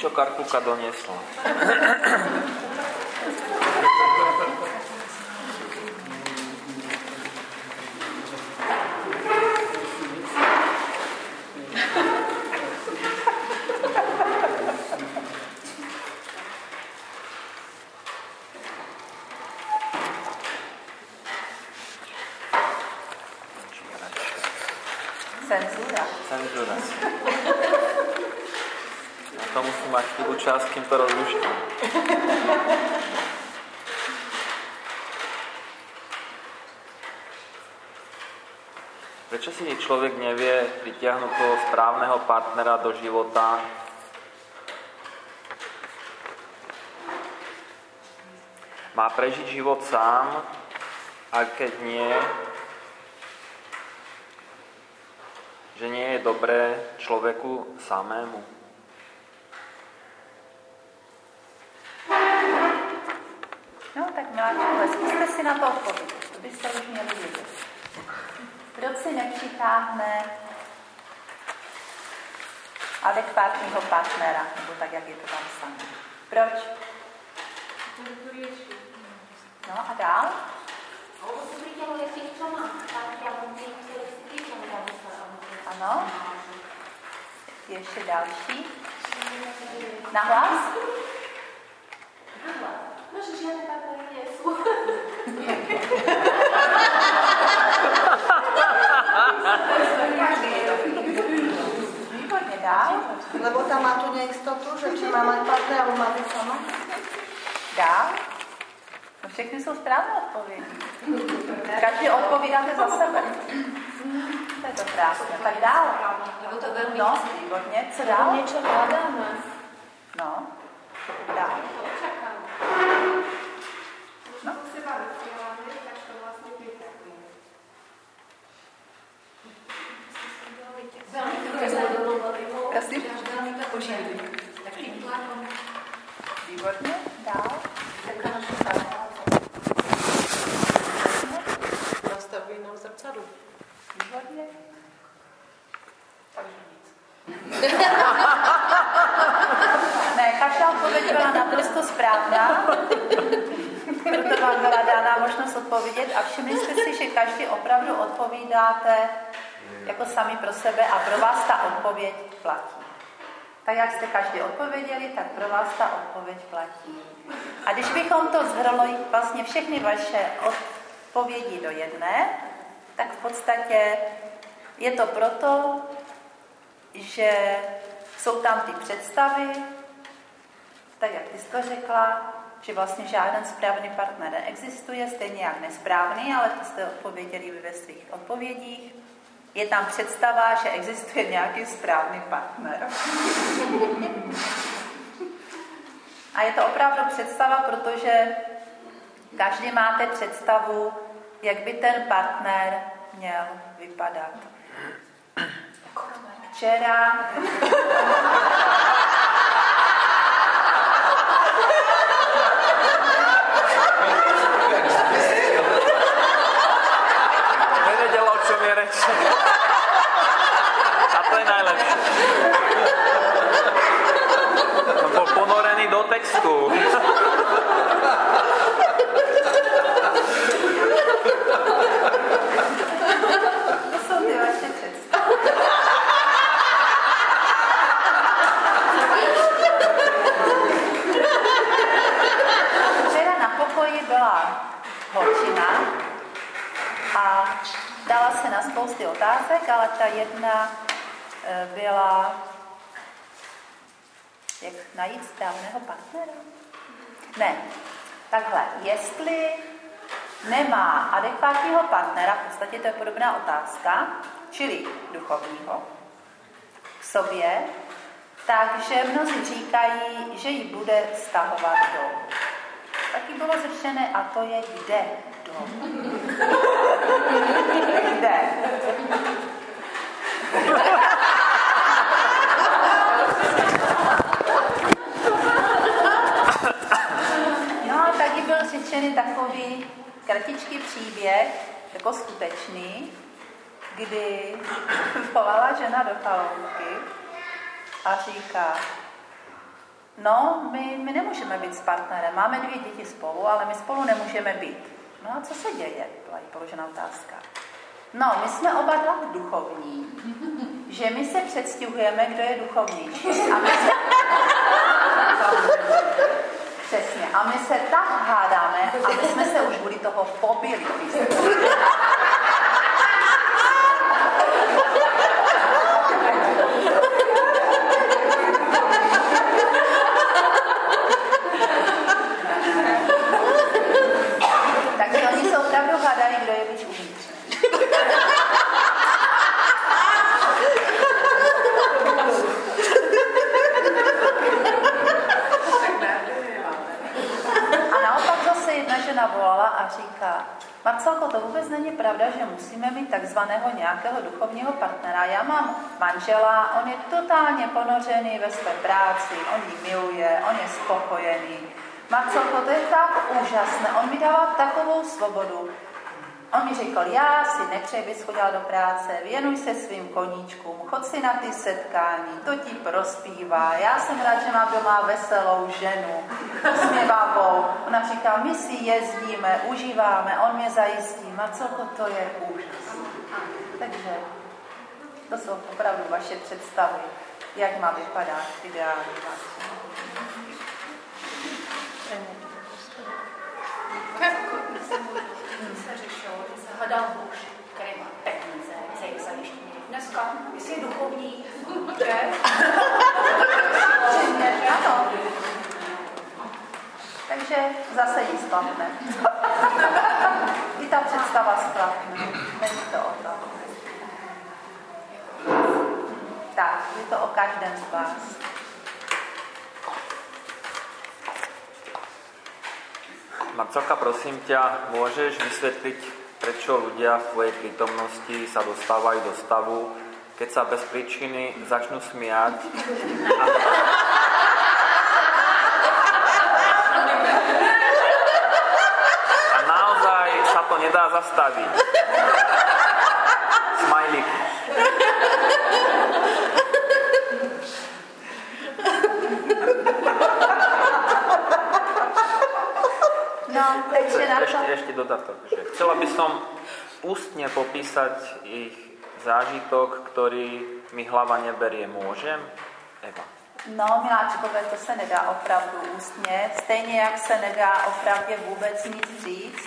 čo Karkulka doniesla. Cenzura. Na to musím mať chvíľu čas, kým to rozluštím. Prečo si človek nevie pritiahnuť toho správneho partnera do života? Má prežiť život sám, a keď nie, že nie je dobré človeku samému. No tak miláčkové, zkuste si na to odpovědět, to byste už měli vědět. Proč si nepřitáhne adekvátního partnera, nebo tak, jak je to tam samé? Proč? No a dál? Ano. Ještě další. Nahlas? Może žiadne partnery nie sú. Výborně dál. Lebo tam má tu neistotu, že či má mať partnera, alebo má byť sama. Dál. No všechny jsou správné odpovědi. Každý odpovídáte za sebe. To je to krásné. Tak dál. Lebo to veľmi No, výborně. Co dál? niečo hľadáme. No. Dál. To očakám. No. Už seba vysielame, tak to vlastne pripravujem. Prosím? Veľmi to požiadam. Takým tlakom. Výborně. Dál. Nastavují nám zrcadlo. Výborně. Takže nic. Ne, každá odpověď byla naprosto správná. Proto vám byla dána možnost odpovědět a všimli jste si, že každý opravdu odpovídáte jako sami pro sebe a pro vás ta odpověď platí. Tak jak jste každý odpověděli, tak pro vás ta odpověď platí. A když bychom to shrnuli vlastně všechny vaše odpovědi do jedné, tak v podstatě je to proto, že jsou tam ty představy, tak jak ty jsi to řekla, že vlastně žádný správný partner neexistuje, stejně jak nesprávný, ale to jste odpověděli ve svých odpovědích. Je tam představa, že existuje nějaký správný partner. A je to opravdu představa, protože každý máte představu, jak by ten partner měl vypadat. Včera... Nevedela, o čom je reč. A to je najlepšie. Bol ponorený do textu. To jsou ty vaše představy. Včera na pokoji byla holčina a dala se na spousty otázek, ale ta jedna byla, jak najít správného partnera? Ne, takhle, jestli nemá adekvátního partnera, v podstatě to je podobná otázka, čili duchovního, k sobě, takže mnozí říkají, že ji bude stahovat dolů. Taky bylo řečené, a to je kde dolů. Kde? No a taky byl řečený takový kratičký příběh, jako skutečný, kdy volala žena do chaloupky a říká: no, my nemůžeme být s partnerem, máme 2 děti spolu, ale my spolu nemůžeme být. No a co se děje? Byla jí položena otázka. No, my jsme oba 2 duchovní, že my se předstihujeme, kdo je duchovnější. A my se... Přesně. A my se tak hádáme a my jsme se už kvůli toho pobili. Takže oni se opravdu hádají, kdo je víc uvnitř. A naopak zase jedna žena volala a říká, Marcelko, to vůbec není pravda, že musíme mít takzvaného nějakého duchovního partnera. Já mám manžela, on je totálně ponořený ve své práci, on ji miluje, on je spokojený. Marcelko, to je tak úžasné, on mi dává takovou svobodu. On mi řekl, já si nepřeji, bys chodila do práce, věnuj se svým koníčkům, chod si na ty setkání, to ti prospívá. Já jsem rád, že mám doma veselou ženu, usměvavou. Ona říká, my si jezdíme, užíváme, on mě zajistí. Marcelko, to je úžasné. Takže to jsou opravdu vaše představy, jak má vypadat ideální manžel. Se řešilo, že se hledal muž, který má peníze, za jejich zajištění. Dneska, jestli je duchovní, že? Ano. Takže zase jí splatne. I ta představa splatne. Není to o tom. Tak, je to o každém z vás. Marcelka, prosím ťa, môžeš vysvetliť, prečo ľudia v tvojej prítomnosti sa dostávajú do stavu, keď sa bez príčiny začnú smiať a naozaj sa to nedá zastaviť. Smajlíky. No, takže na to... Ešte dodatok, že chcela by som ústne popísať ich zážitok, ktorý mi hlava neberie. Môžem? Eva. No, miláčkové, to se nedá opravdu ústně, stejně jak se nedá opravdu vůbec nic říct.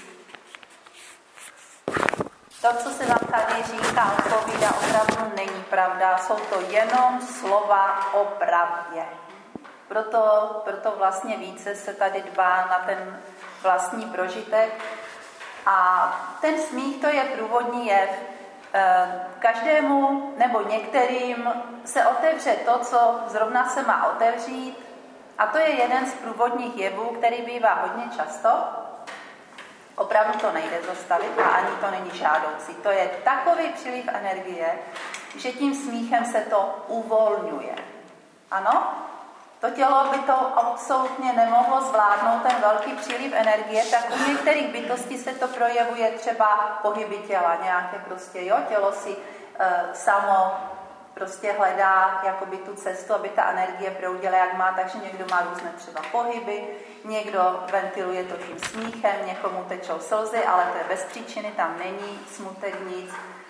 To, co se vám tady říká, odpovídá, opravdu není pravda. Jsou to jenom slova o pravdě. Proto vlastně více se tady dbá na ten vlastní prožitek. A ten smích, to je průvodní jev. Každému nebo některým se otevře to, co zrovna se má otevřít. A to je jeden z průvodních jevů, který bývá hodně často. Opravdu to nejde zastavit a ani to není žádoucí. To je takový příliv energie, že tím smíchem se to uvolňuje. Ano? To tělo by to absolutně nemohlo zvládnout, ten velký příliv energie, tak u některých bytostí se to projevuje třeba pohyby těla, nějaké prostě, jo, tělo si samo prostě hledá jakoby tu cestu, aby ta energie proudila, jak má, takže někdo má různé třeba pohyby, někdo ventiluje to tím smíchem, někomu tečou slzy, ale to je bez příčiny, tam není smutek nic.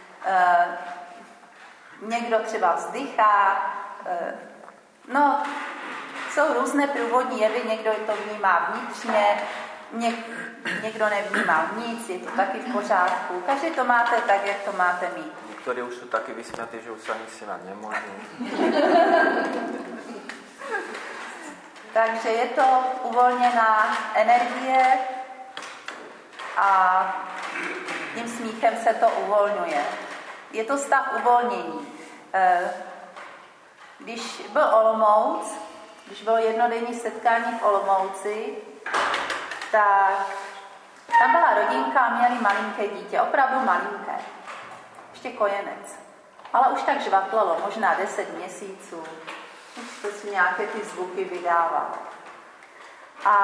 Někdo třeba vzdychá, no, jsou různé průvodní jevy, někdo to vnímá vnitřně, někdo nevnímá nic, je to taky v pořádku. Každý to máte tak, jak to máte mít. Niektorí už sú taky vysmiatí, že už sa ani snímať nemôžu. Takže je to uvolněná energie a tím smíchem se to uvolňuje. Je to stav uvolnění. Když byl Olomouc, když bylo jednodenní setkání v Olomouci, tak tam byla rodinka a měli malinké dítě, opravdu malinké. Ještě kojenec. Ale už tak žvatlelo, možná 10 měsíců. Už to si nějaké ty zvuky vydávalo. A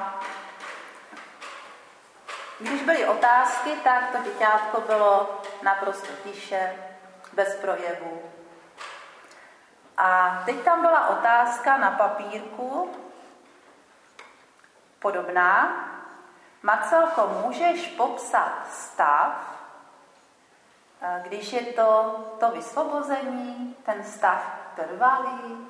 když byly otázky, tak to děťátko bylo naprosto tiše, bez projevu. A teď tam byla otázka na papírku, podobná. Marcelko, můžeš popsat stav, když je to vysvobození, ten stav trvalý?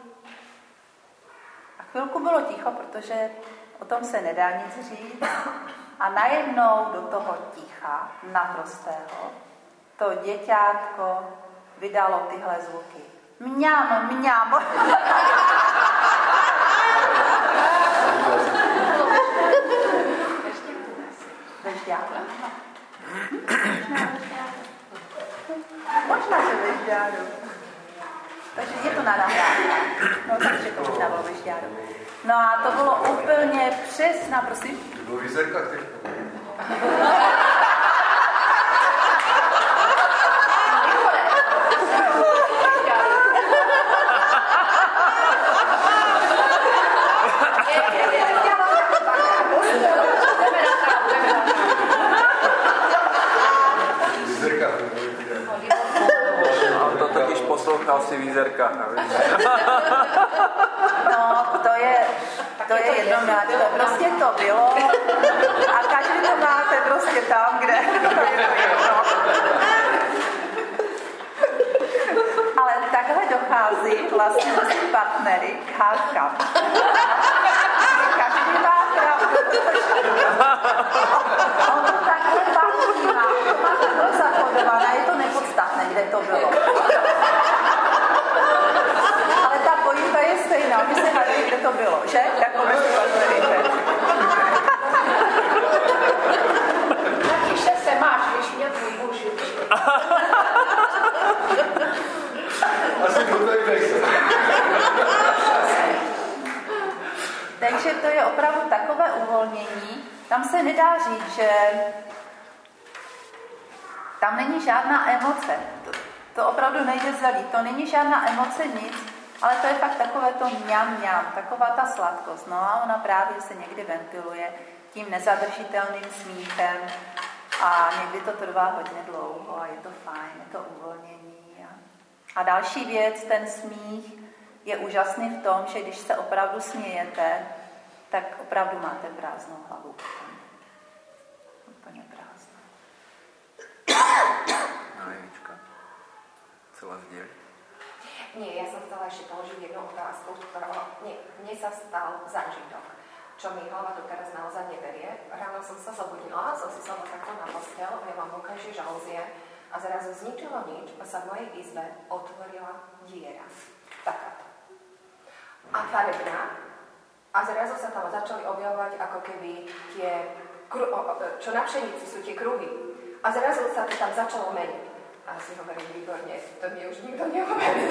A chvilku bylo ticho, protože o tom se nedá nic říct. A najednou do toho ticha, naprostého, to děťátko vydalo tyhle zvuky. Mňam, mňam. Vežďáru. Možná, že vežďáru. Takže je to na nahrávku. No, takže to možná bylo vežďáru. No a to bylo úplně přesná, prosím. To bylo výzerka, který... Poslouchal si výzerka. No, to je jedno, prostě to bylo a každý to máte prostě tam, kde to je to jedno. Ale takhle dochází vlastně mezi partnery k hádkám. Každý má pravdu, on to takhle patří, to má takhle zakodované, je to nepodstatné, kde to bylo. Ale ta pointa je stejná, my se hádají, kde to bylo, že? Jako mezi partnery. Natíše se máš, když mě tvůj muž. Asi to tady nejsem. Takže to je opravdu takové uvolnění. Tam se nedá říct, že tam není žádná emoce. To opravdu nejde zalít. To není žádná emoce, nic, ale to je fakt takové to mňam, taková ta sladkost. No a ona právě se někdy ventiluje tím nezadržitelným smíchem a někdy to trvá hodně dlouho a je to fajn, je to uvolnění. A další věc, ten smích je úžasný v tom, že když se opravdu smějete, tak opravdu máte prázdnou hlavu. Úplně prázdnou. Jevička, chcela sdělit? Nie, ja som chcela ešte položiť jednu otázku, ktorá mne sa stal zážitok, čo mi hlava tu teraz naozaj neberie. Ráno som sa zobudila, som si sadla takto na postel a ja mám vonkajšie žalúzie a zrazu z ničoho nič sa v mojej izbe otvorila diera. Takáto. A farebná. A zrazu sa tam začali objavovať ako keby tie, čo na pšenici sú tie kruhy. A zrazu sa to tam začalo meniť. A si hovorím, výborne, to mi už nikto neuverí.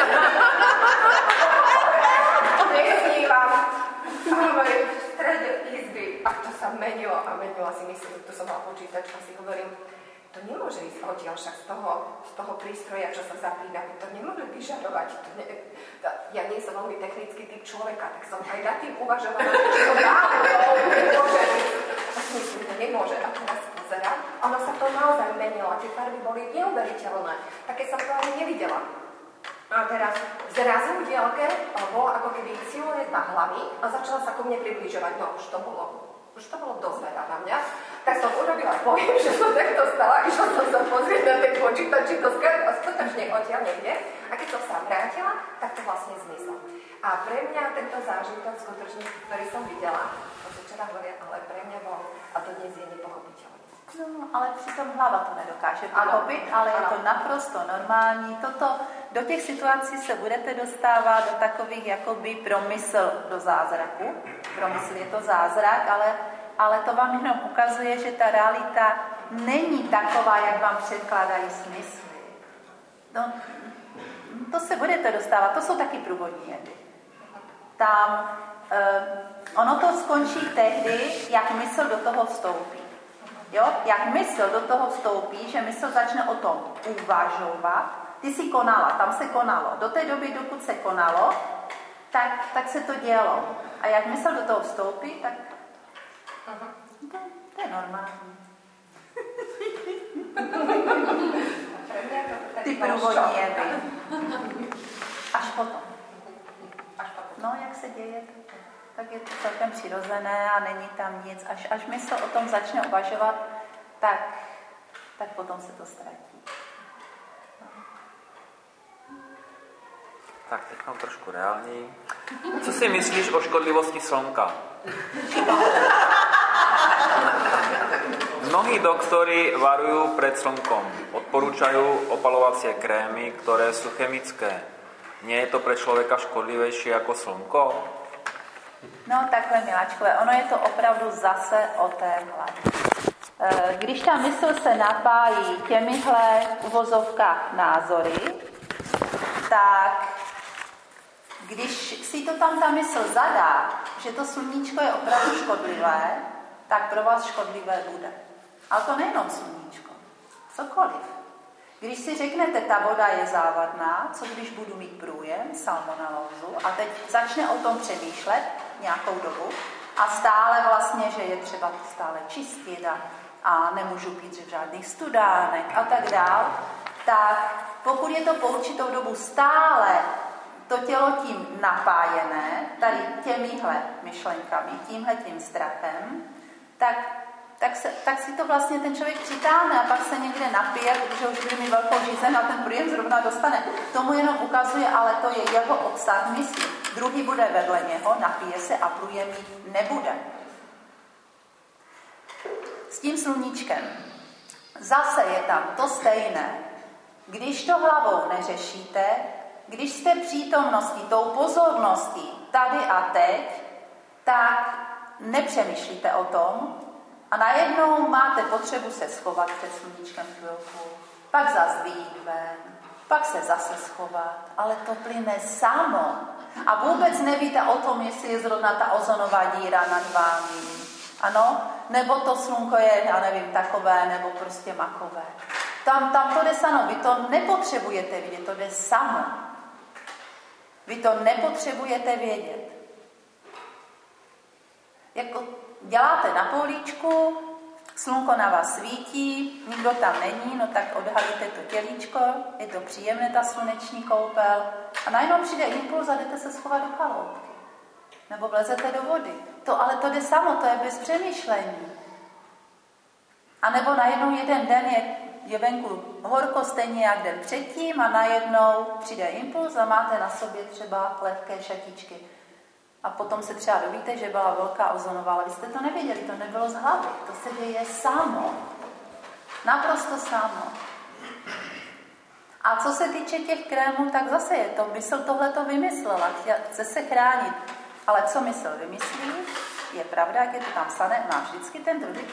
Nesnívam. A hovorím, v strede izby. A to sa menilo a menilo si myslím, tu som mal počítač a si hovorím, to nemôže ísť odtiaľ však z toho prístroja, čo sa zapína, to nemôže vyžarovať. Ja nie som veľmi technický typ človeka, tak som aj nad tým uvažovala, že to nemôže. A si myslím, to nemôže. A teraz pozerám, ono sa to naozaj menilo a tie farby boli neuveriteľné. Také som to ani nevidela. A teraz zrazu v diaľke bola ako keby silueta hlavy a začala sa ku mne približovať. No už to bolo dosť veľa na mňa. Tak som urobila pohyb, že som takto stala, išla som sa pozrieť na ten počítač, či to skutočne odtiaľ niekde. A keď som sa vrátila, tak to vlastne zmizlo. A pre mňa tento zážitok skutočne, ktorý som videla, to si včera hovoria, ale pre mňa bol, a to dnes je nepochopiteľné. No, ale přitom hlava to nedokáže pochopit, ale je to naprosto normální. Do těch situací se budete dostávat do takových jakoby promysl do zázraku. Promysl je to zázrak, ale to vám jenom ukazuje, že ta realita není taková, jak vám předkládají smysly. No, to se budete dostávat, to jsou taky průvodní jedy. Tam ono to skončí tehdy, jak mysl do toho vstoupí. Jo? Jak mysl do toho vstoupí, že mysl začne o tom uvažovat. Ty jsi konala, tam se konalo. Do té doby, dokud se konalo, tak se to dělo. A jak mysl do toho vstoupí, tak to je normální. Ty průvodní jevy. Až potom. no, jak se děje, tak je to celkem přirozené a není tam nic. Až mysl o tom začne uvažovat, tak potom se to ztratí. Tak teď mám trošku reálněji. Co si myslíš o škodlivosti slnka? Mnohí doktori varujú pred slnkom. Odporúčajú opalovacie krémy, ktoré sú chemické. Nie je to pre člověka škodlivější jako slnko? No takhle, miláčkové, ono je to opravdu zase o té hlavě. Když ta mysl se napájí těmihle v uvozovkách názory, tak když si to tam ta mysl zadá, že to sluníčko je opravdu škodlivé, tak pro vás škodlivé bude. Ale to nejenom sluníčko, cokoliv. Když si řeknete, ta voda je závadná, co když budu mít průjem, salmonelózu, a teď začne o tom přemýšlet nějakou dobu a stále vlastně, že je třeba to stále čistit a nemůžu pít v žádných studánech a tak dál, tak pokud je to po určitou dobu stále to tělo tím napájené, tady těmihle myšlenkami, tímhletím strachem, tak si to vlastně ten člověk přitáhne a pak se někde napije, protože už bude mít velkou žízeň a ten průjem zrovna dostane. Tomu jenom ukazuje, ale to je jeho obsah mysli. Druhý bude vedle něho, napije se a průjem mít nebude. S tím sluníčkem. Zase je tam to stejné. Když to hlavou neřešíte, když jste přítomností, tou pozorností tady a teď, tak nepřemýšlíte o tom a najednou máte potřebu se schovat před sluníčkem chvilku, pak zase vyjít ven, pak se zase schovat, ale to plyne samo. A vůbec nevíte o tom, jestli je zrovna ta ozonová díra nad vámi, ano? Nebo to slunko je, já nevím, takové, nebo prostě makové. Tam to jde samo, vy to nepotřebujete vidět, to jde samo. Vy to nepotřebujete vědět. Jako děláte na políčku, slunko na vás svítí, nikdo tam není, no tak odhalíte to tělíčko, je to příjemné, ta sluneční koupel, a najednou přijde impuls a jdete se schovat do chaloupky. Nebo vlezete do vody. Ale to jde samo, to je bez přemýšlení. A nebo najednou jeden den je venku horko stejně jak den předtím a najednou přijde impuls a máte na sobě třeba lehké šatičky. A potom se třeba dovíte, že byla velká ozonová, ale vy jste to nevěděli, to nebylo z hlavy. To se děje samo. Naprosto samo. A co se týče těch krémů, tak zase je to, mysl tohleto vymyslela, chce se chránit. Ale co mysl vymyslí, je pravda, jak je to tam psané, má vždycky ten druhý.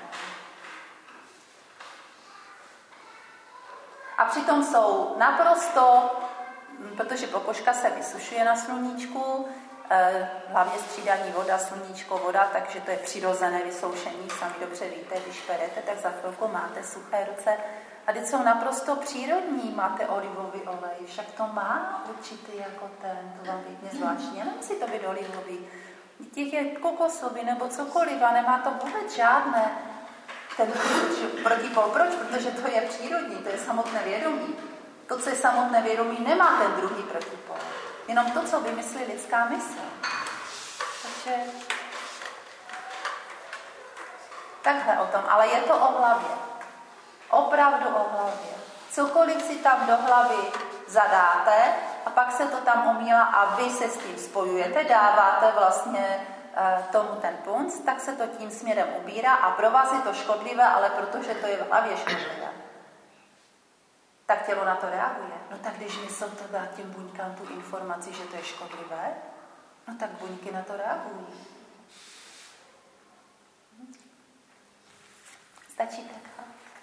A přitom jsou naprosto, protože pokožka se vysušuje na sluníčku, hlavně střídání voda, sluníčko, voda, takže to je přirozené vysoušení, sami dobře víte, když perete, tak za chvilku máte suché ruce. A teď jsou naprosto přírodní, máte olivový olej, však to má určitý jako ten, to vám pěkně zvláštní, nemusí to být olivový. Těch je kokosový nebo cokoliv a nemá to vůbec žádné ten protipol. Proč? Protože to je přírodní, to je samotné vědomí. To, co je samotné vědomí, nemá ten druhý protipol. Jenom to, co vymyslí lidská mysl. Takže takhle o tom, ale je to o hlavě. Opravdu o hlavě. Cokoliv si tam do hlavy zadáte a pak se to tam omílá a vy se s tím spojujete, dáváte vlastně tomu ten punc, tak se to tím směrem ubírá a pro vás je to škodlivé, ale protože to je v hlavě škodlivé, tak tělo na to reaguje. No tak když mysl to dá těm buňkám tu informaci, že to je škodlivé, no tak buňky na to reagují. Stačí tak?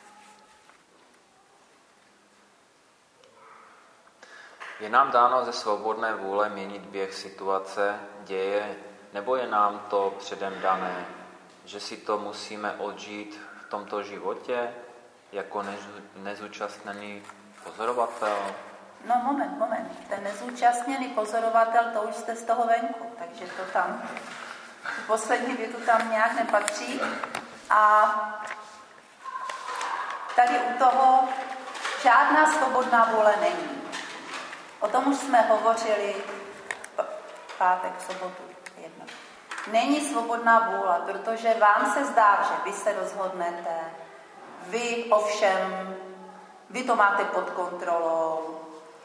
Je nám dáno ze svobodné vůle měnit běh situace, děje, nebo je nám to předem dané, že si to musíme odžít v tomto životě jako nezúčastněný pozorovatel? No moment. Ten nezúčastněný pozorovatel, to už jste z toho venku, takže to tam, poslední větu tam nějak nepatří. A tady u toho žádná svobodná vůle není. O tom už jsme hovořili pátek, v sobotu, jedno. Není svobodná vůle, protože vám se zdá, že vy se rozhodnete, vy to máte pod kontrolou.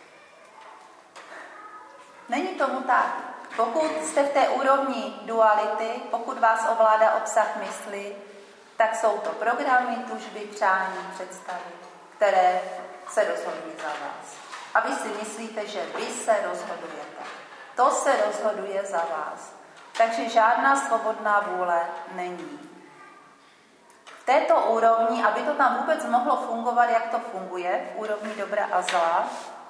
Není tomu tak. Pokud jste v té úrovni duality, pokud vás ovládá obsah mysli, tak jsou to programy, tužby, přání, představy, které se rozhodují za vás. A vy si myslíte, že vy se rozhodujete. To se rozhoduje za vás. Takže žádná svobodná vůle není. V této úrovni, aby to tam vůbec mohlo fungovat, jak to funguje, v úrovni dobra a zla,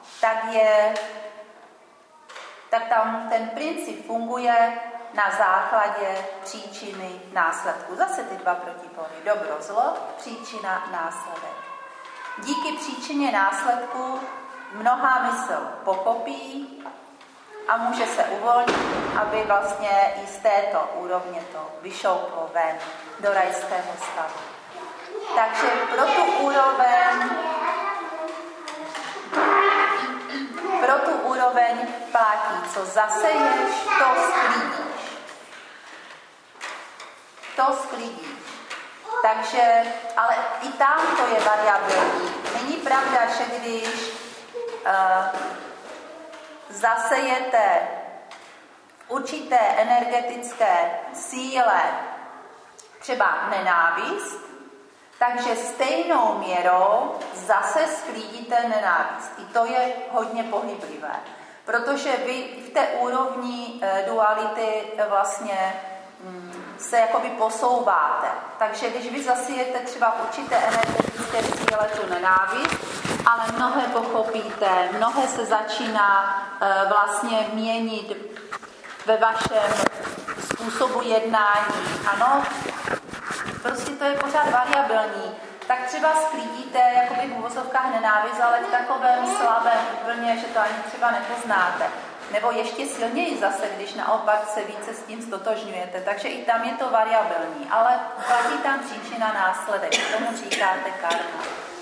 tak tam ten princip funguje na základě příčiny následku. Zase ty dva protipoly. Dobro, zlo, příčina, následek. Díky příčině následku mnohá mysl pochopí a může se uvolnit, aby vlastně i z této úrovně to vyšouplo ven do rajského stavu. Takže pro tu úroveň platí, co zaseješ, to sklidíš. To sklidíš. Takže, ale i tam to je variabilní. Není pravda, že když zasejete v určité energetické síle třeba nenávist, takže stejnou měrou zase sklidíte nenávist. I to je hodně pohyblivé, protože vy v té úrovni duality vlastně se jakoby posouváte. Takže když vy zasijete třeba v určité energetické síle tu nenávist, ale mnohé pochopíte, mnohé se začíná vlastně měnit ve vašem způsobu jednání. Ano, prostě to je pořád variabilní. Tak třeba sklidíte jakoby v uvozovkách nenávist, ale v takovém slabém úplně, že to ani třeba nepoznáte. Nebo ještě silněji zase, když naopak se více s tím stotožňujete. Takže i tam je to variabilní, ale platí tam příčina následek. Tomu říkáte karma.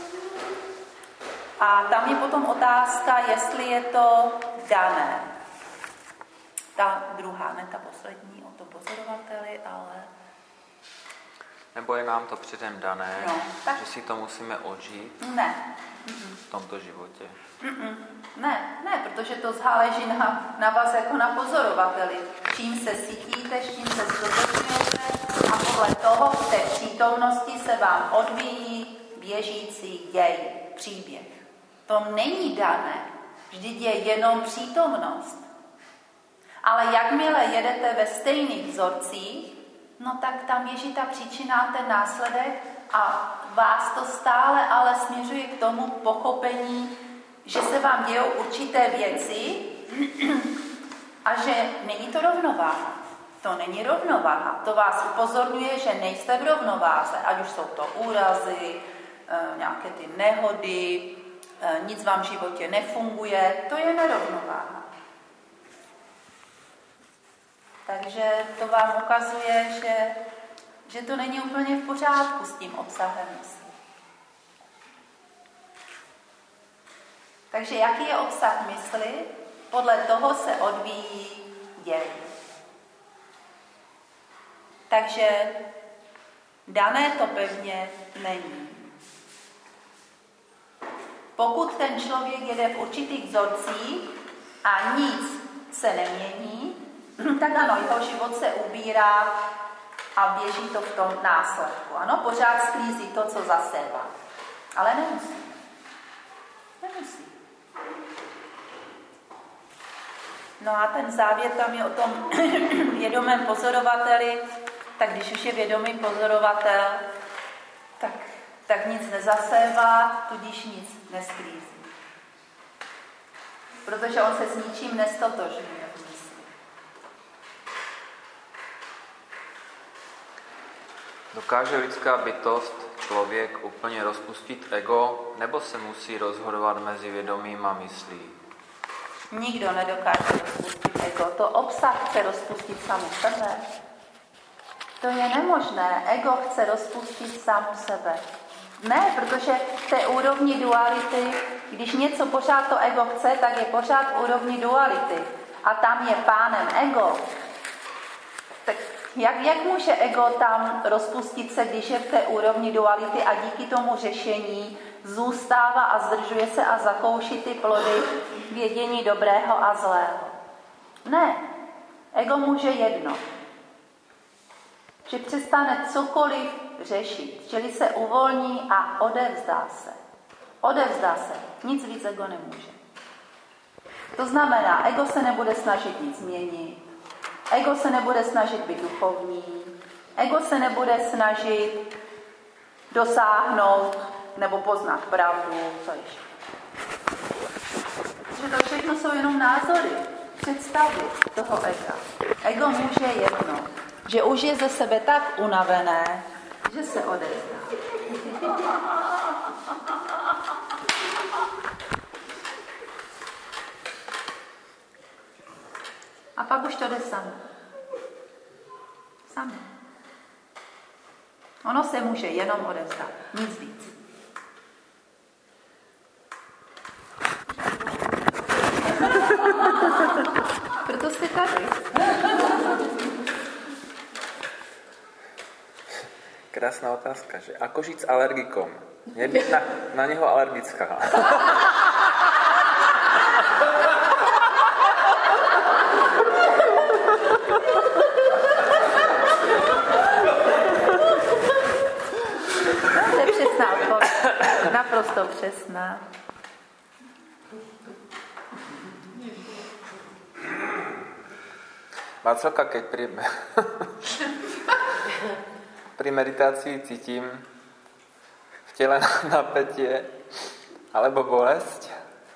A tam je potom otázka, jestli je to dané. Ta druhá, ne ta poslední, o to pozorovateli, ale... Nebo je nám to předem dané, no, tak... že si to musíme odžít ne. v tomto životě. Ne, protože to záleží na vás jako na pozorovateli. Čím se cítíte, čím se stotožňujete a podle toho v té přítomnosti se vám odvíjí běžící děj, příběh. To není dané, vždyť je jenom přítomnost. Ale jakmile jedete ve stejných vzorcích, no tak tam běží ta příčina a ten následek a vás to stále ale směřuje k tomu pochopení, že se vám dějou určité věci a že není to rovnováha. To není rovnováha. To vás upozorňuje, že nejste v rovnováze. Ať už jsou to úrazy, nějaké ty nehody, nic vám v životě nefunguje. To je nerovnováha. Takže to vám ukazuje, že to není úplně v pořádku s tím obsahem mysli. Takže jaký je obsah mysli? Podle toho se odvíjí děj. Takže dané to pevně není. Pokud ten člověk jede v určitých vzorcích a nic se nemění, tak ano, jeho život se ubírá a běží to v tom následku. Ano, pořád sklízí to, co zasévá. Ale nemusí. Nemusí. No a ten závěr tam je o tom vědomém pozorovateli, tak když už je vědomý pozorovatel, tak nic nezasévá, tudíž nic nesklízí. Protože on se s ničím nestotožňuje v mysli. Dokáže lidská bytost, člověk, úplně rozpustit ego, nebo se musí rozhodovat mezi vědomím a myslí? Nikdo nedokáže rozpustit ego. To obsah chce rozpustit samu sebe. To je nemožné. Ego chce rozpustit samu sebe. Ne, protože v té úrovni duality, když něco pořád to ego chce, tak je pořád v úrovni duality. a tam je pánem ego, tak jak může ego tam rozpustit se, když je v té úrovni duality a díky tomu řešení zůstává a zdržuje se a zakouší ty plody vědění dobrého a zlého? Ne, ego může jedno, že přestane cokoliv řešit, čili se uvolní a odevzdá se. Odevzdá se, nic víc ego nemůže. To znamená, ego se nebude snažit nic změnit, ego se nebude snažit být duchovní, ego se nebude snažit dosáhnout nebo poznat pravdu, co ještě. Protože to všechno jsou jenom názory, představy toho ega. Ego může jedno, že už je ze sebe tak unavené, že se odevzdá. A pak už to jde samo. Samo. Ono se může jenom odevzdat, nic víc. Proto jste tady. Krásná otázka, že? Ako žiť s alergikom? Nebyť na neho alergická. To je přesná odpověď. Naprosto přesná. Marcelka, keď pri meditácii cítim v tele napätie alebo bolesť,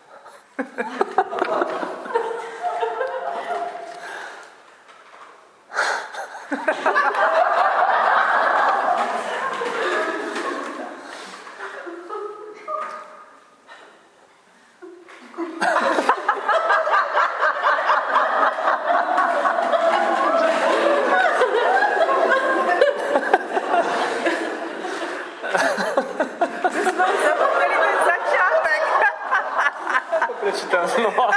prečítam znova.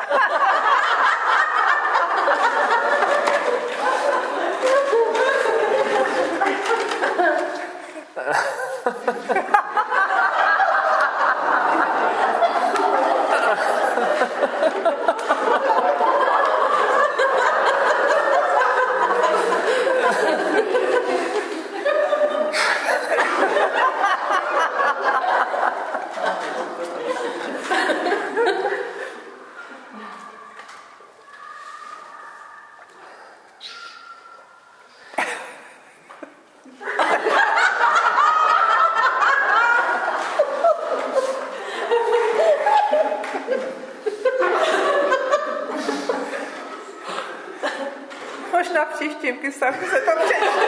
Možná příštím kysachu se to přečte.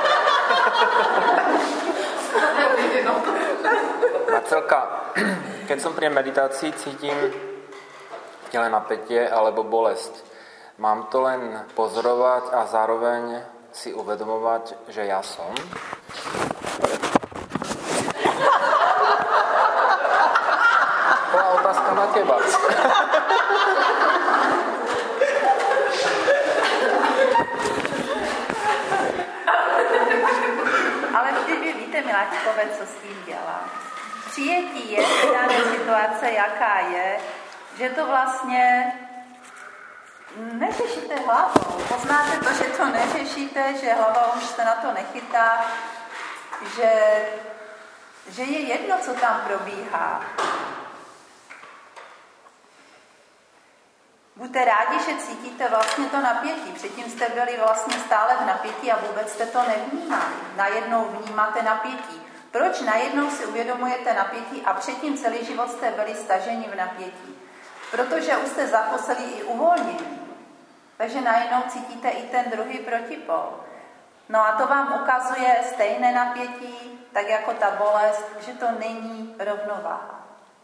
Marcelka, keď som pri meditácii cítim v tele napätie alebo bolesť, mám to len pozorovať a zároveň si uvedomovať, že ja som? To je otázka na teba. Ale vy víte, miláčkové, co s tím dělá. Přijetí je v dané situace, jaká je, že to vlastně neřešíte hlavou. Poznáte to, že to neřešíte, že hlava už se na to nechytá, že je jedno, co tam probíhá. Buďte rádi, že cítíte vlastně to napětí. Předtím jste byli vlastně stále v napětí a vůbec jste to nevnímali. Najednou vnímáte napětí. Proč najednou si uvědomujete napětí a předtím celý život jste byli staženi v napětí? Protože už jste zaposlali i uvolnění. Takže najednou cítíte i ten druhý protipol. No a to vám ukazuje stejné napětí, tak jako ta bolest, že to není rovnováha.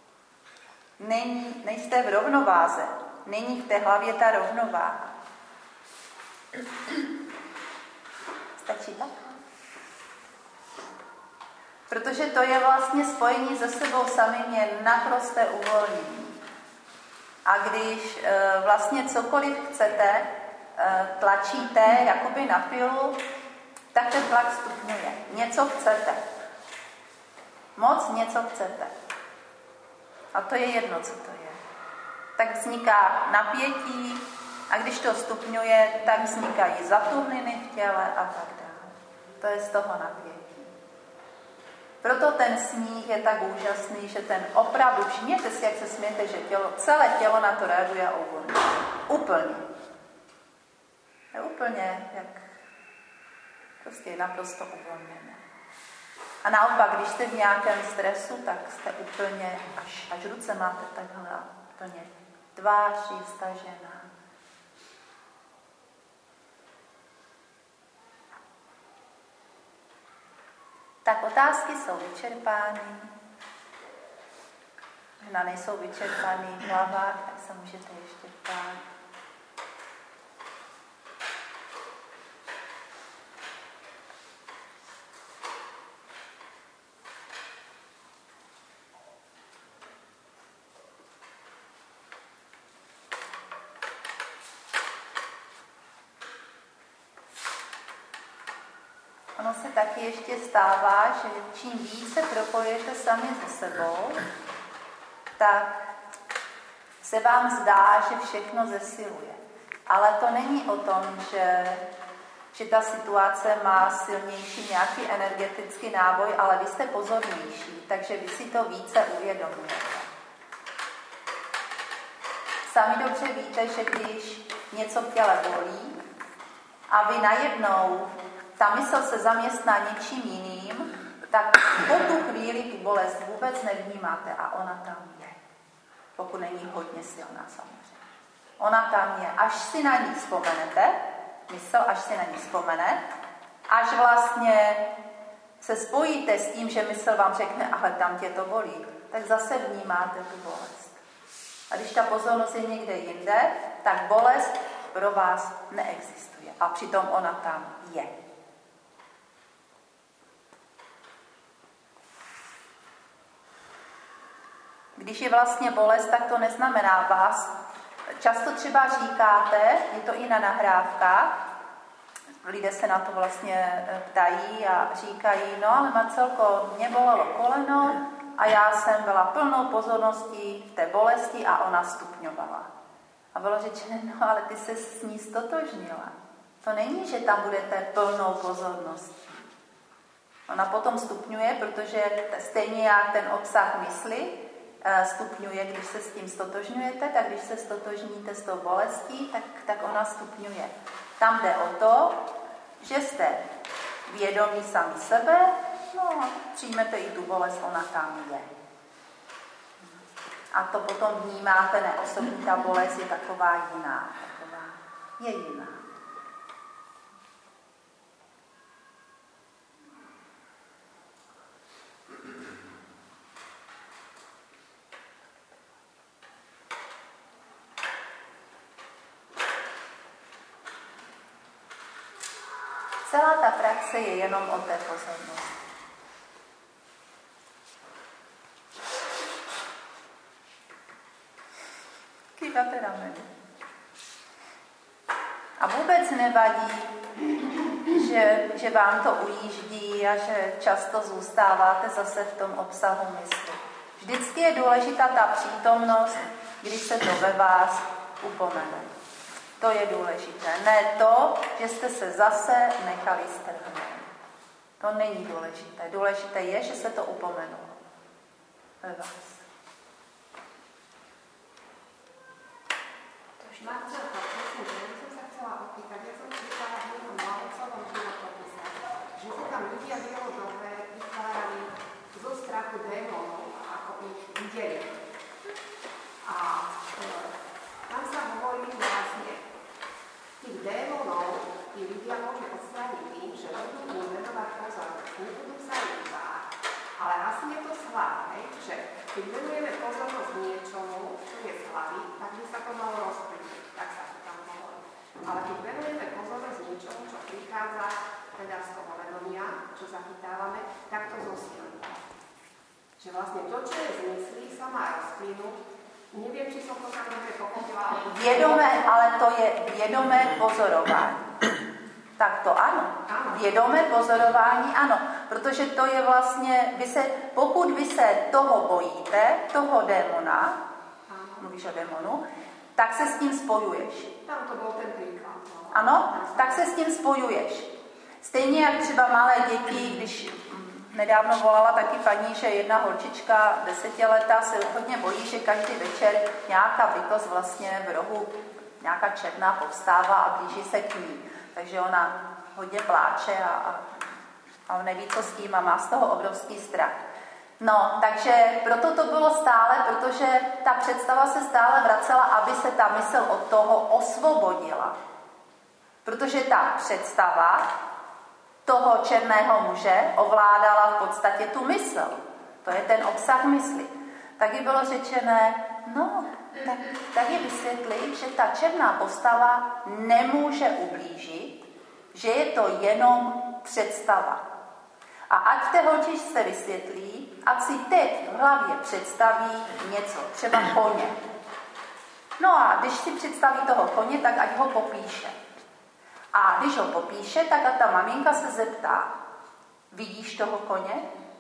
Nejste v rovnováze. Není v té hlavě ta rovnováha. Stačí tak? Protože to je vlastně spojení se sebou samým, je naprosté uvolnění. A když vlastně cokoliv chcete, tlačíte jakoby na pilu, tak ten tlak stupňuje. Něco chcete. Moc něco chcete. A to je jedno, co to je. Tak vzniká napětí a když to stupňuje, tak vznikají zatuhliny v těle a tak dále. To je z toho napětí. Proto ten smích je tak úžasný, že ten opravdu, všimněte si, jak se smějete, že celé tělo na to reaguje a uvolňuje. Úplně. Je úplně, jak prostě je naprosto uvolněné. A naopak, když jste v nějakém stresu, tak jste úplně, až ruce máte takhle, úplně tvář je stažená. Tak otázky jsou vyčerpány. Možná nejsou vyčerpaný v hlavách, tak se můžete ještě ptát. Ono se taky ještě stává, že čím víc se propojujete sami se sebou, tak se vám zdá, že všechno zesiluje. Ale to není o tom, že ta situace má silnější nějaký energetický náboj, ale vy jste pozornější, takže vy si to více uvědomujete. Sami dobře víte, že když něco v těle bolí a vy najednou ta mysl se zaměstná něčím jiným, tak po tu chvíli tu bolest vůbec nevnímáte a ona tam je. Pokud není hodně silná samozřejmě. Ona tam je. Až si na ní vzpomenete, mysl, až si na ní vzpomene, až vlastně se spojíte s tím, že mysl vám řekne, ale tam tě to bolí, tak zase vnímáte tu bolest. A když ta pozornost je někde jinde, tak bolest pro vás neexistuje. A přitom ona tam je. Když je vlastně bolest, tak to neznamená vás. Často třeba říkáte, je to i na nahrávkách, lidé se na to vlastně ptají a říkají, no ale Marcelko, mě bolelo koleno a já jsem byla plnou pozorností v té bolesti a ona stupňovala. A bylo řečeno, no ale ty se s ní stotožnila. To není, že tam budete plnou pozorností. Ona potom stupňuje, protože stejně jak ten obsah mysli stupňuje, když se s tím stotožňujete, tak když se stotožníte s tou bolestí, tak ona stupňuje. Tam jde o to, že jste vědomí sami sebe, no a přijmete i tu bolest, ona tam je. A to potom vnímáte neosobní, ta bolest je taková jiná. Je jiná. Celá ta praxe je jenom o té pozornosti. Kýváte rameny. A vůbec nevadí, že vám to ujíždí a že často zůstáváte zase v tom obsahu mysli. Vždycky je důležitá ta přítomnost, když se to ve vás upomene. To je důležité. Ne to, že jste se zase nechali strhnout. To není důležité. Důležité je, že se to upomenulo ve vás. Tož Marcelka, prosím, že jsem se chcela opýtať, ja som čítala v jednom Malocovom životopise, že sa tam ľudia biologové vytvárali zo strachu démonov, ako ich videli. A tam sa hovorí vlastne, tých démonov tí ľudia môže odstrániť tým, že budú mu venovať pozornosť, nebudú sa im báť. Ale asi je to slab, že keď venujeme pozornosť niečomu, čo je slabý, tak by sa to malo rozplyniť. Tak sa to tam hovorí. Ale keď venujeme pozornosť niečomu, čo prichádza teda z toho vedomia, čo zachytávame, tak to zosilní. Že vlastne to, čo je z myslí, sa má rozplynúť Neviem, či som to tak dobre pochopila. Vědomé, ale to je vědomé pozorování. Tak to ano. Vědomé pozorování ano. Protože to je vlastně, pokud vy se toho bojíte, toho démona, mluvíš o démonu, tak se s tím spojuješ. Tam to byl ten příklad. Ano, tak se s tím spojuješ. Stejně jak třeba malé děti, když nedávno volala taky paní, že jedna holčička 10letá se hodně bojí, že každý večer nějaká bytost vlastně v rohu, nějaká černá povstává a blíží se k ní. Takže ona hodně pláče a neví, co s tím a má z toho obrovský strach. No, takže proto to bylo stále, protože ta představa se stále vracela, aby se ta mysl od toho osvobodila. Protože ta představa toho černého muže ovládala v podstatě tu mysl. To je ten obsah mysli. Taky bylo řečené, no, tak je vysvětlit, že ta černá postava nemůže ublížit, že je to jenom představa. A ať té holčičce vysvětlí, ať si teď v hlavě představí něco, třeba koně. No a když si představí toho koně, tak ať ho popíše. A když ho popíše, tak a ta maminka se zeptá, vidíš toho koně?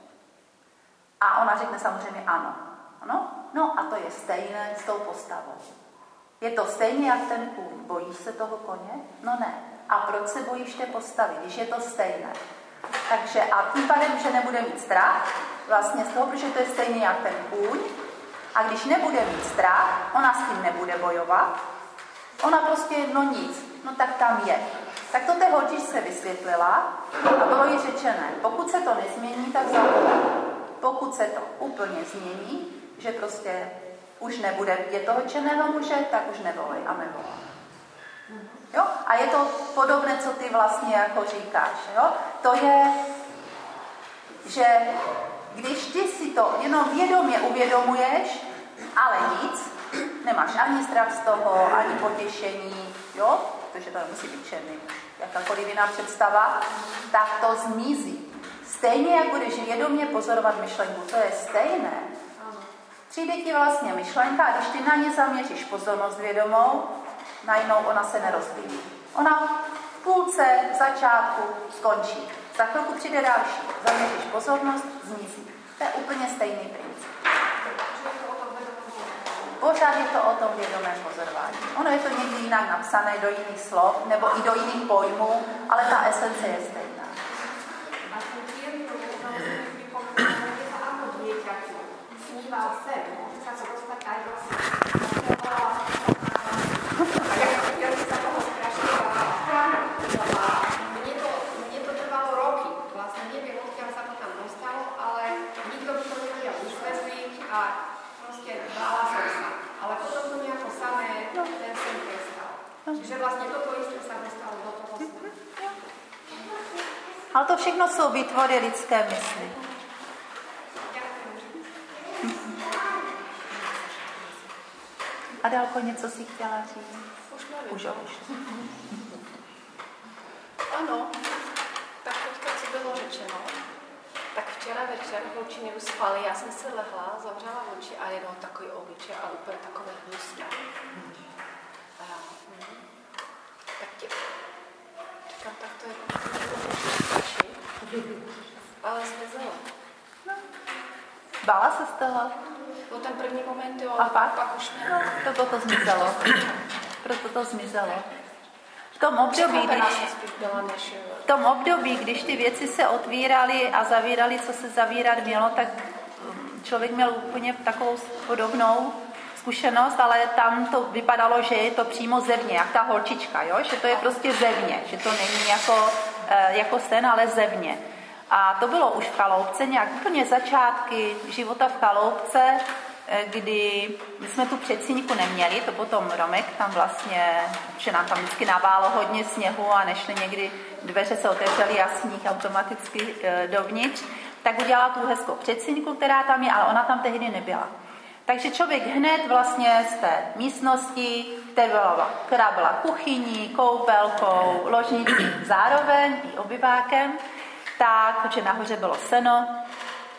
A ona řekne samozřejmě ano. Ano? No a to je stejné s tou postavou. Je to stejně jak ten kůň. Bojíš se toho koně? No ne. A proč se bojíš té postavy, když je to stejné? Takže a tím pádem, že nebude mít strach, vlastně z toho, protože to je stejně jak ten kůň, a když nebude mít strach, ona s tím nebude bojovat, ona prostě, no nic, no tak tam je. Tak to té holčičce vysvětlila a bylo jí řečené, pokud se to nezmění, tak zavolá. Pokud se to úplně změní, že prostě už nebude vidět toho černého muže, tak už nevolej a nevolá. Jo? A je to podobné, co ty vlastně jako říkáš. Jo? To je, že když ty si to jenom vědomě uvědomuješ, ale nic, nemáš ani strach z toho, ani potěšení, jo? Protože to nemusí být černý, jakákoliv jiná představa, tak to zmizí. Stejně, jak budeš vědomě pozorovat myšlenku, to je stejné. Přijde ti vlastně myšlenka a když ty na ně zaměříš pozornost vědomou, najednou ona se nerozvíjí. Ona v půlce, začátku skončí. Za chvilku přijde další. Zaměříš pozornost, zmizí. To je úplně stejný princip. Pořád je to o tom vědomém pozorování. Ono je to někdy jinak napsané do jiných slov, nebo i do jiných pojmů, ale ta esence je stejná. Sníval sen, sa to dostať aj do sna. Ja som sa toho strašne bála. Mne to trvalo roky. Vlastne neviem, odkiaľ sa to tam dostalo, ale nikto by to nevedel vysvetliť a proste bála som sa. Ale potom to nejako samé ten sen prestal. Čiže vlastne toto isté sa dostalo do toho sna. Ale to všechno jsou výtvory lidské mysli. Adélko, něco si chtěla říct? Už nevím. Ano, tak teďka, co bylo řečeno, tak včera večer holčiny už spaly, já jsem se lehla, zavřela oči a jednou takový obličej a úplně takové hnusné. Tak tě, říkám, tak to je ale zmizela. No. Bála se z toho? Byl ten první moment, jo, a pak už ne. No, toto zmizelo. Proto to zmizelo. V tom období, když ty věci se otvíraly a zavíraly, co se zavírat mělo, tak člověk měl úplně takovou podobnou zkušenost, ale tam to vypadalo, že je to přímo zevně, jak ta holčička, jo? Že to je prostě zevně, že to není jako sen, ale zevně. A to bylo už v chaloupce, nějak úplně začátky života v chaloupce, kdy jsme tu předsíňku neměli, to potom Romek tam vlastně, že nám tam vždycky naválo hodně sněhu a nešly někdy, dveře se otevřely a sníh automaticky dovnitř, tak udělala tu hezkou předsíňku, která tam je, ale ona tam tehdy nebyla. Takže člověk hned vlastně z té místnosti, která byla kuchyní, koupelkou, ložnicí, zároveň i obyvákem, tak, protože nahoře bylo seno,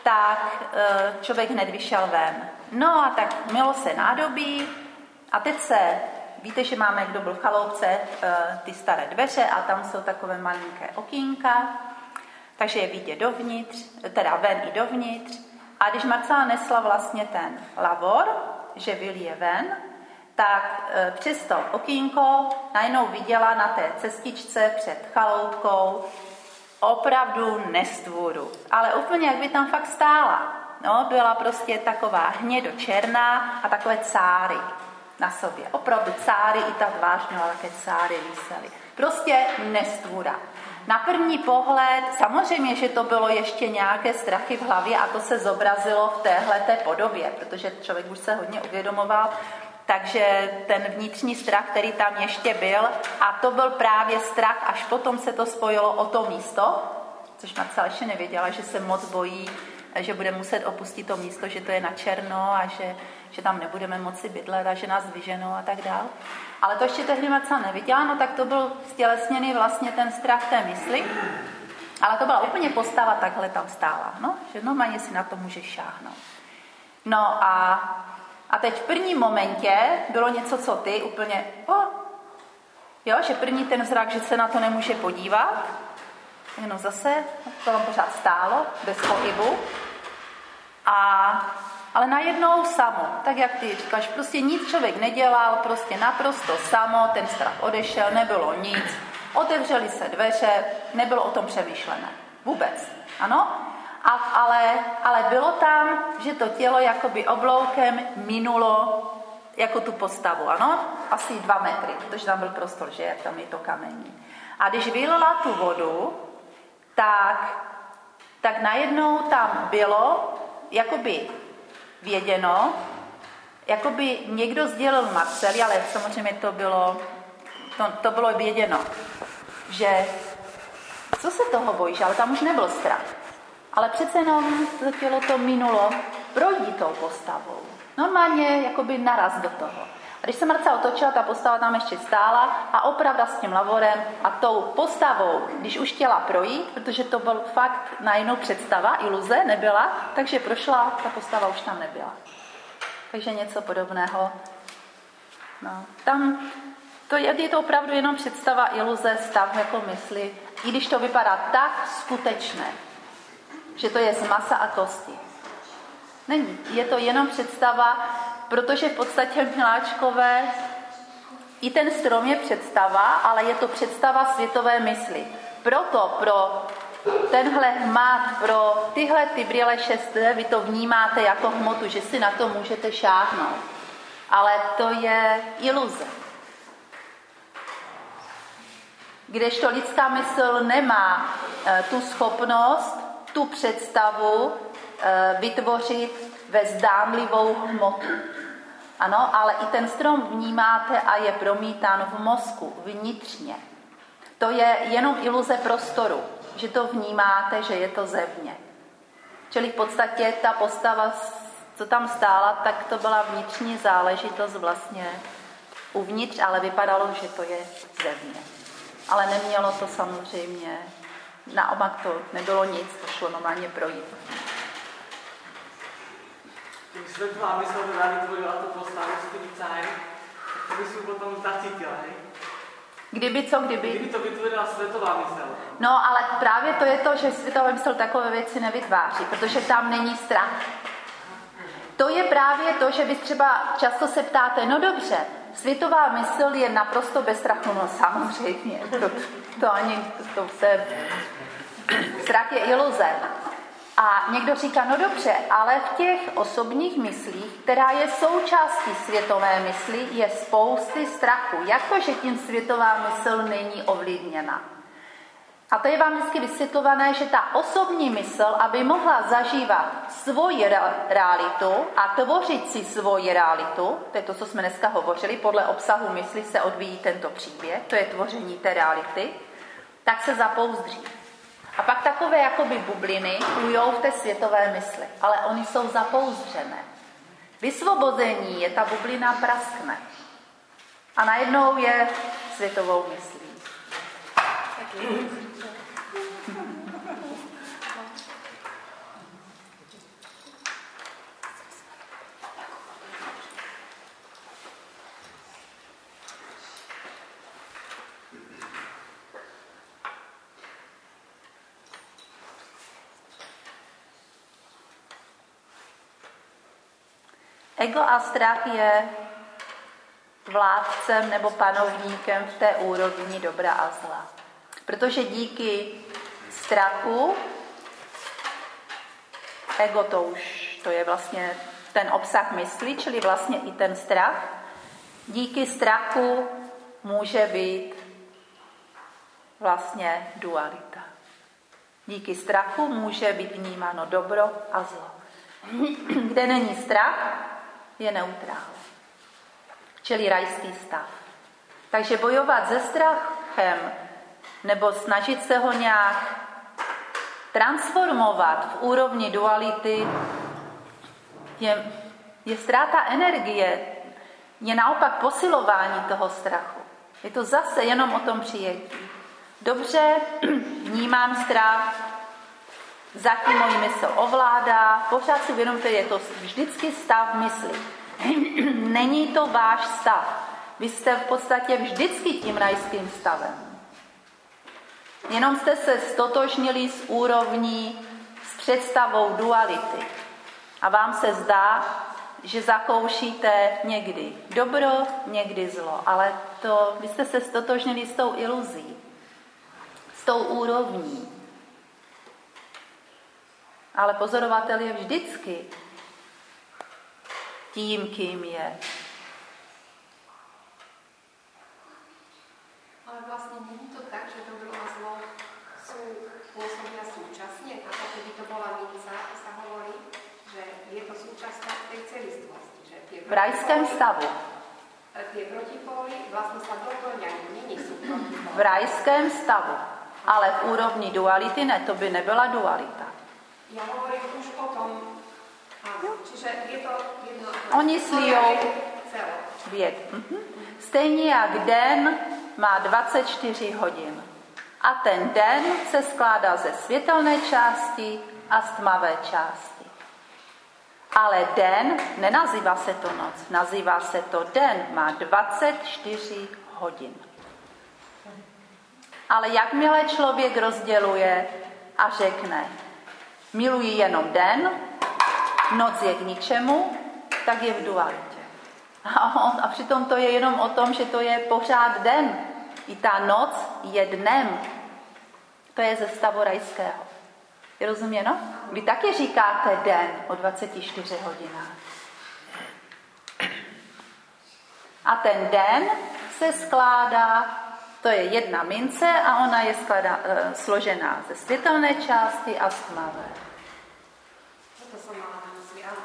tak člověk hned vyšel ven. No a tak mělo se nádobí a teď víte, že máme, kdo byl v chaloupce, ty staré dveře a tam jsou takové malinké okýnka, takže je vidět dovnitř, teda ven i dovnitř. A když Marcela nesla vlastně ten lavor, že vylije ven, tak přes to okýnko najednou viděla na té cestičce před chaloupkou opravdu nestvůru. Ale úplně, jak by tam fakt stála. No, byla prostě taková hnědočerná a takové cáry na sobě. Opravdu cáry, i ta tvář měla také cáry visely. Prostě nestvůra. Na první pohled, samozřejmě, že to bylo ještě nějaké strachy v hlavě a to se zobrazilo v téhleté podobě, protože člověk už se hodně uvědomoval, takže ten vnitřní strach, který tam ještě byl, a to byl právě strach, až potom se to spojilo o to místo, což Marcela ještě nevěděla, že se moc bojí, že bude muset opustit to místo, že to je na černo a že tam nebudeme moci bydlet a že nás vyženou a tak dál. Ale to ještě tehdy Marcela neviděla, no tak to byl stělesněný vlastně ten strach té mysli, ale to byla úplně postava, takhle tam stála, no, že normálně si na to můžeš šáhnout. No a teď v prvním momentě bylo něco, co ty úplně, jo, že první ten zrak, že se na to nemůže podívat, jenom zase, to tam pořád stálo, bez pohybu, ale najednou samo, tak jak ty říkáš, prostě nic člověk nedělal, prostě naprosto samo, ten strach odešel, nebylo nic, otevřely se dveře, nebylo o tom přemýšlené, vůbec, ano? Ale bylo tam, že to tělo jakoby obloukem minulo jako tu postavu, ano? Asi 2 metry, protože tam byl prostor, že jak tam je to kamení. A když vylila tu vodu, tak najednou tam bylo jakoby věděno, jakoby někdo sdělil Marceli, ale samozřejmě to bylo věděno, že co se toho bojíš, ale tam už nebyl strach. Ale přece jenom to tělo to minulo, projdi tou postavou. Normálně jakoby naraz do toho. A když se Marcela otočila, ta postava tam ještě stála a opravdu s tím lavorem a tou postavou, když už chtěla projít, protože to byl fakt najednou představa, iluze nebyla, takže prošla, ta postava už tam nebyla. Takže něco podobného. No, tam je to opravdu jenom představa, iluze, stav jako mysli, i když to vypadá tak skutečné, že to je z masa a kosti. Není. Je to jenom představa, protože v podstatě miláčkové i ten strom je představa, ale je to představa světové mysli. Proto pro tenhle hmat, pro tyhle ty brýle 6D, vy to vnímáte jako hmotu, že si na to můžete šáhnout. Ale to je iluze. Kdežto lidská mysl nemá tu schopnost, tu představu vytvořit ve zdánlivou hmotu. Ano, ale i ten strom vnímáte a je promítán v mozku, vnitřně. To je jenom iluze prostoru, že to vnímáte, že je to zevně. Čili v podstatě ta postava, co tam stála, tak to byla vnitřní záležitost vlastně uvnitř, ale vypadalo, že to je zevně. Ale nemělo to samozřejmě, naopak to nebylo nic, to šlo normálně projít. Když světová mysl teda vytvorila tu postavu s tím cáry, tak by si potom zacítila, hej? Kdyby to vytvořila světová mysl. No, ale právě to je to, že světová mysl takové věci nevytváří, protože tam není strach. To je právě to, že vy třeba často se ptáte, no dobře, světová mysl je naprosto bez strachu, no samozřejmě, strach je iluze. A někdo říká, no dobře, ale v těch osobních myslích, která je součástí světové mysli, je spousty strachu. Jakože tím světová mysl není ovlivněna. A to je vám vždycky vysvětlované, že ta osobní mysl, aby mohla zažívat svoji realitu a tvořit si svoji realitu, to je to, co jsme dneska hovořili, podle obsahu mysli se odvíjí tento příběh, to je tvoření té reality, tak se zapouzdří. A pak takové jakoby bubliny plujou v té světové mysli, ale oni jsou zapouzdřené. Vysvobození je ta bublina praskne. A najednou je světovou myslí. Ego a strach je vládcem nebo panovníkem v té úrovni dobra a zla. Protože díky strachu, ego to je vlastně ten obsah mysli, čili vlastně i ten strach, díky strachu může být vlastně dualita. Díky strachu může být vnímáno dobro a zlo. Kde není strach, je neutrál. Čili rajský stav. Takže bojovat se strachem nebo snažit se ho nějak transformovat v úrovni duality je ztráta energie, je naopak posilování toho strachu. Je to zase jenom o tom přijetí. Dobře, vnímám strach, zatím moji mysl ovládá, pořád si uvědomte, je to vždycky stav mysli. Není to váš stav. Vy jste v podstatě vždycky tím rajským stavem. Jenom jste se stotožnili s úrovní, s představou duality. A vám se zdá, že zakoušíte někdy dobro, někdy zlo. Ale vy jste se stotožnili s tou iluzí, s tou úrovní. Ale pozorovatel je vždycky tím, kým je. Ale vlastne není to tak, že dobro a zlo pôsobia súčasne, ako keby to bola minca, sa hovorí, že je to súčasná tej celistvosti. Že v rajském stavu. Tie protipóly vlastne sa doplňajú, nie sú protipóly. V rajském stavu. Ale v úrovni duality ne, to by nebyla dualita. Ja hovorím už o tom, čiže je to jedno... Oni slijou věd. Stejně jak den má 24 hodin. A ten den se skládá ze světelné části a z tmavé části. Ale den, nenazývá se to noc, nazývá se to den, má 24 hodin. Ale jakmile člověk rozděluje a řekne, miluji jenom den, noc je k ničemu, tak je v dualitě. A přitom to je jenom o tom, že to je pořád den. I ta noc je dnem. To je ze stavu rajského. Je rozuměno? Vy taky říkáte den o 24 hodinách. A ten den se skládá, to je jedna mince a ona je složená ze světelné části a z tmavé. To som mala na mysli, áno.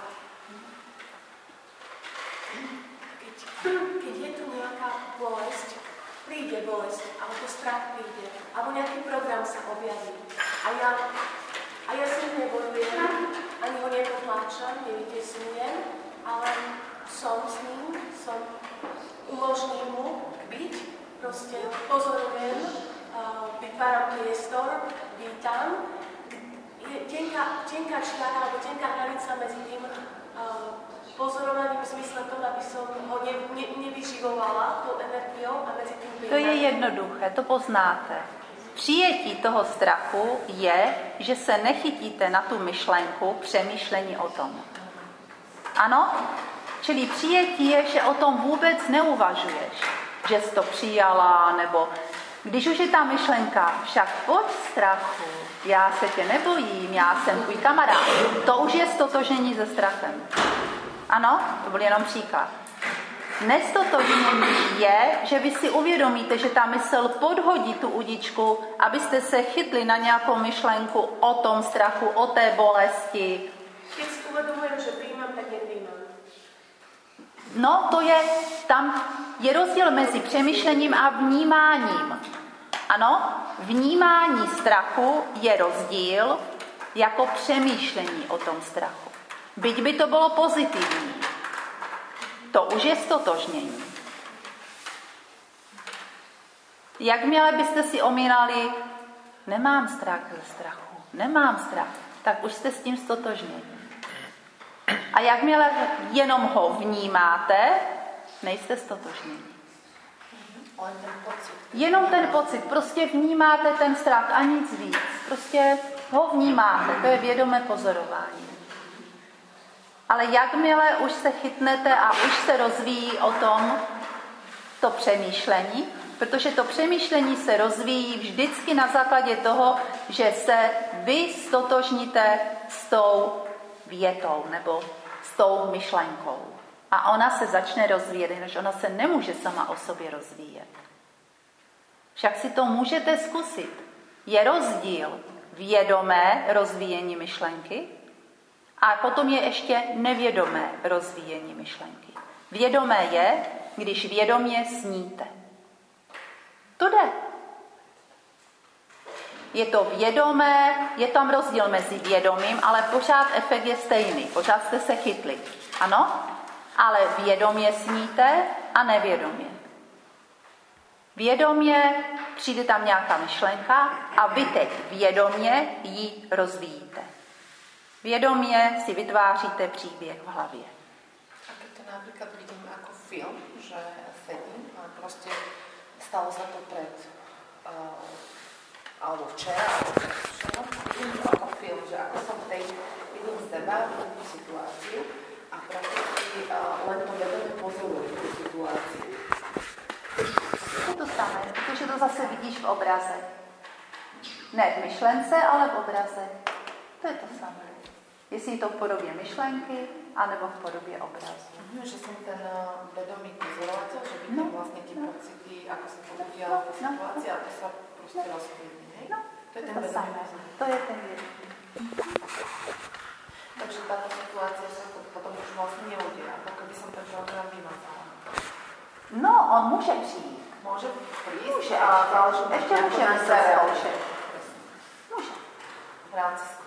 Keď je tu nejaká bolesť, príde bolesť, alebo strach príde, alebo nejaký program sa objaví. A ja s ním nebojujem, ani ho nepotláčam, nevytesujem, ale som s ním, umožním mu byť, proste pozorujem, vytváram priestor, vítam. Je tenká čiara, alebo tenká hranica medzi tým pozorovaním v zmysle toho, aby som ho nevyživovala tou energiou a medzi tým To je jednoduché, to poznáte. Přijetí toho strachu je, že se nechytíte na tu myšlenku přemýšlení o tom. Ano? Čili přijetí je, že o tom vůbec neuvažuješ. Že jsi to přijala, nebo když už je ta myšlenka, však pojď strachu, já se tě nebojím, já jsem tvůj kamarád. To už je stotožnění se strachem. Ano? To byl jenom příklad. Nestotožnění je, že vy si uvědomíte, že ta mysl podhodí tu udičku, abyste se chytli na nějakou myšlenku o tom strachu, o té bolesti. Keď si uvedomujem, že príjmam, tak nepríjmam. No, tam je rozdíl mezi přemýšlením a vnímáním. Ano, vnímání strachu je rozdíl jako přemýšlení o tom strachu. Byť by to bylo pozitivní. To už je stotožnění. Jakmile byste si omírali, nemám strach ze strachu, nemám strach, tak už jste s tím stotožněni. A jakmile jenom ho vnímáte, nejste stotožněni. Jenom ten pocit, prostě vnímáte ten strach a nic víc. Prostě ho vnímáte, to je vědomé pozorování. Ale jakmile už se chytnete a už se rozvíjí o tom to přemýšlení, protože to přemýšlení se rozvíjí vždycky na základě toho, že se vy stotožníte s tou větou nebo s tou myšlenkou. A ona se začne rozvíjet, protože ona se nemůže sama o sobě rozvíjet. Však si to můžete zkusit. Je rozdíl vědomé rozvíjení myšlenky a potom je ještě nevědomé rozvíjení myšlenky. Vědomé je, když vědomě sníte. To jde. Je to vědomé, je tam rozdíl mezi vědomím, ale pořád efekt je stejný. Pořád jste se chytli. Ano? Ale vědomě sníte a nevědomě. Vědomě přijde tam nějaká myšlenka a vy teď vědomě ji rozvíjíte. Vědomě si vytváříte příběh v hlavě. A keď to napríklad vidím ako film, že sedím a proste stalo sa to pred alebo včera, vidím to ako film, že ako som v tej vidím seba, v tú situáciu a prakticky len to vedomé pozorujem tú situáciu. Je to samé, protože to zase vidíš v obraze. Ne v myšlence, ale v obraze. To je to samé. Jestli je to v podobě myšlenky, anebo v podobě obrazu. Že som ten vedomý pozorovateľ, že vidím vlastne tie pocity, ako sa to udialo, tá situácia a to sa proste rozplynie, hej? To je ten vedomý pozorovateľ. To je ten vedomý. Takže táto situácia sa potom už vlastne neudeje, ako keby som ten program vymazala. No, on může přijít. Môže prísť? Může. Ještě můžeme se zkoušet. Může. V rámci skúšky.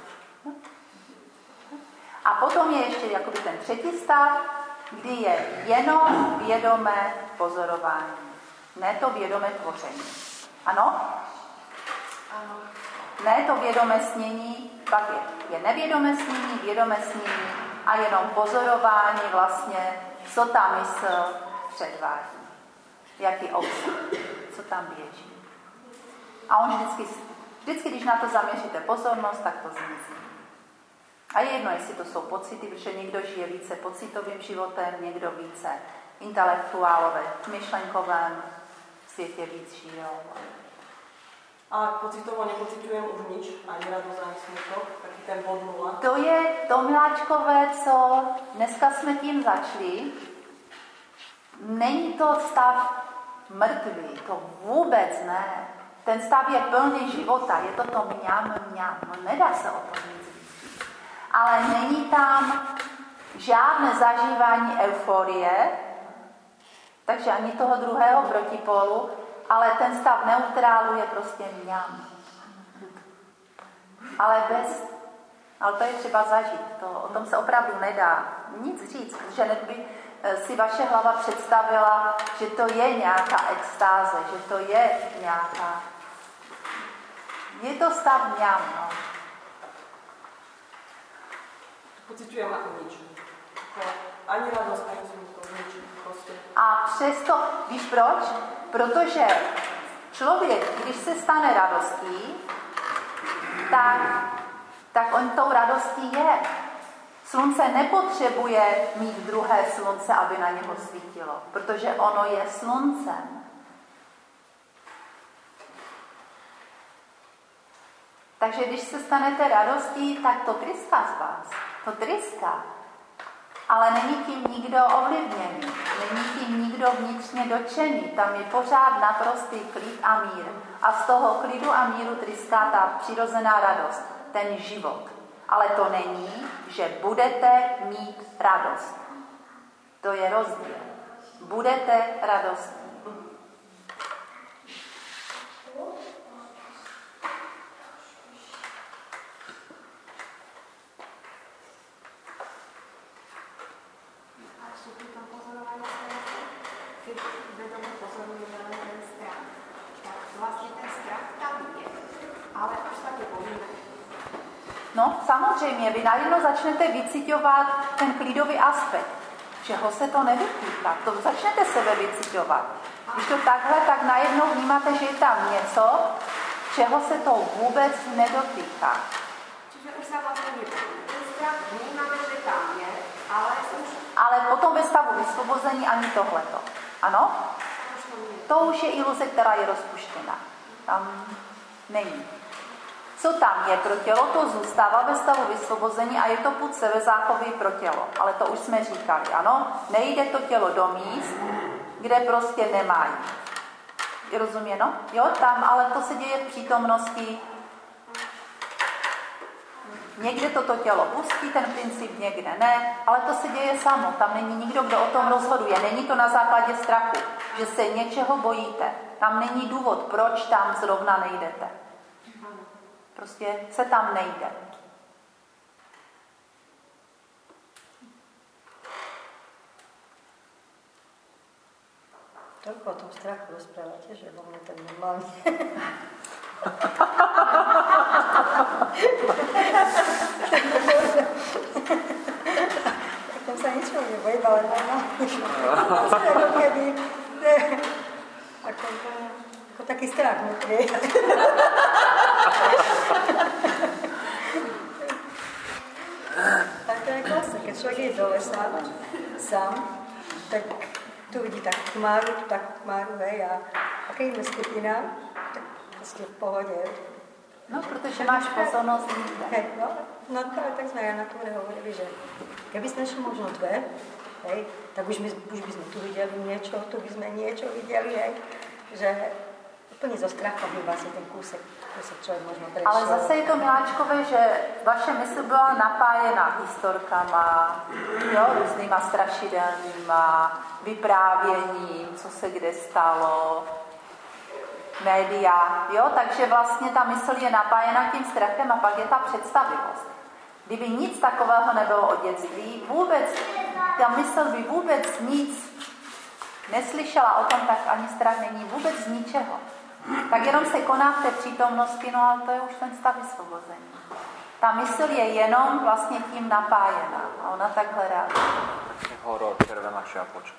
A potom je ještě jakoby ten třetí stav, kdy je jenom vědomé pozorování. Ne to vědomé tvoření. Ano? Ano. Ne to vědomé snění, pak je nevědomé snění, vědomé snění a jenom pozorování vlastně, co ta mysl předvádí. Jaký obsah, co tam běží. A on vždycky, když na to zaměříte pozornost, tak to zmizí. A je jedno, jestli to jsou pocity, protože někdo žije více pocitovým životem, někdo více intelektuálové, v myšlenkovém světě víc žijou. A pocitovo nepocitujem už nič, ani radosť, ani smutok, taký ten bod nula. To je to, miláčkové, co dneska jsme tím začali. Není to stav mrtvý, to vůbec ne. Ten stav je plný života, je to mňam, no nedá se o tom nic říct. Ale není tam žádné zažívání euforie, takže ani toho druhého protipolu, ale ten stav neutrálu je prostě mňam. Ale to je třeba zažít, o tom se opravdu nedá nic říct, protože by si vaše hlava představila, že to je nějaká extáze, že to je nějaká... Je to stav mňam, no. Pocitujem ako nič. Ani radosť, ani smutok, nič. Proste. A přesto, víš proč? Protože člověk, když se stane radostí, tak on tou radostí je. Slunce nepotřebuje mít druhé slunce, aby na něho svítilo, protože ono je sluncem. Takže když se stanete radostí, tak to tryská z vás. To tryská. Ale není tím nikdo ovlivněný. Není tím nikdo vnitřně dotčený. Tam je pořád naprostý klid a mír. A z toho klidu a míru tryská ta přirozená radost. Ten život. Ale to není, že budete mít radost. To je rozdíl. Budete radostní. No, samozřejmě, vy najednou začnete vyciťovat ten klidový aspekt, čeho se to nedotýká. To začnete sebe vyciťovat. Když to takhle, tak najednou vnímáte, že je tam něco, čeho se to vůbec nedotýká. Čiže už sa vlastne nebojíme. Ten strach vnímame, že tam je, Ale potom ve stavu vysvobození ani tohleto. Ano? To už je iluze, která je rozpuštěna. Tam není. Co tam je pro tělo, to zůstává ve stavu vysvobození a je to pud sebezáchovy pro tělo. Ale to už jsme říkali, ano? Nejde to tělo do míst, kde prostě nemá jít. Je rozuměno? Jo, tam, ale to se děje v přítomnosti. Někde toto tělo pustí, ten princip někde ne, ale to se děje samo. Tam není nikdo, kdo o tom rozhoduje. Není to na základě strachu, že se něčeho bojíte. Tam není důvod, proč tam zrovna nejdete. Prostě se tam nejde. Toľko o tom strachu rozprávate, že vo mne ten normálne. Tam sa ničoho nebojím, ale normálne. Ako keby... Ako taký strach vnútri. Tak to je klasne, keď človek je do lesa sám, tak tu vidí takú tmáru, hej, a keď je skupina, tak prostě v pohodě. No, protože máš pozornost nikde. Hej, no tak sme aj na kore hovorili, že keby sme šli možno dve, hej, tak už by sme tu videli niečo, tu by sme niečo videli, hej, že úplně zo strachom by vlastne ten kúsek človek možno prešiel. Ale zase je to, miláčkové, že vaše mysl byla napájena historkama, jo, různýma strašidelnýma, vyprávěním, co se kde stalo, média, jo, takže vlastně ta mysl je napájena tím strachem a pak je ta představivost. Kdyby nic takového nebylo od dětství, vůbec, ta mysl by vůbec nic neslyšela o tom, tak ani strach není vůbec z ničeho. Tak jenom se koná v té přítomnosti, no ale to je už ten stav vysvobození. Ta mysl je jenom vlastně tím napájená a ona takhle reaguje. Horor, červená šápočka.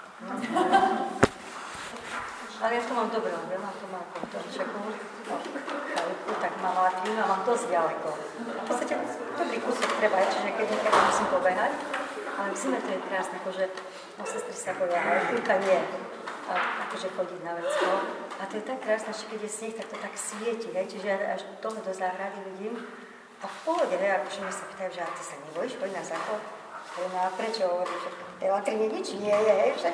Ale ja to mám dobré, ja mám to ako v tom čeku, tak mám latín a mám dosť ďaleko. V podstate dobrý kúsok treba, čiže keď niekedy musím pobehať, ale v zime to je krásne, akože sestry sa boja, ale chvíľka nie, a akože chodiť na vecko. A to je tak krásne, že keď je sneh, tak to tak svieti, hej, čiže ja až dole do záhrady vidím a v pohode, hej, akože mi sa pýtajú, že ty sa nebojíš, poď na záchod. No a prečo hovorím, že v tej latrine nič nie je, hej, však.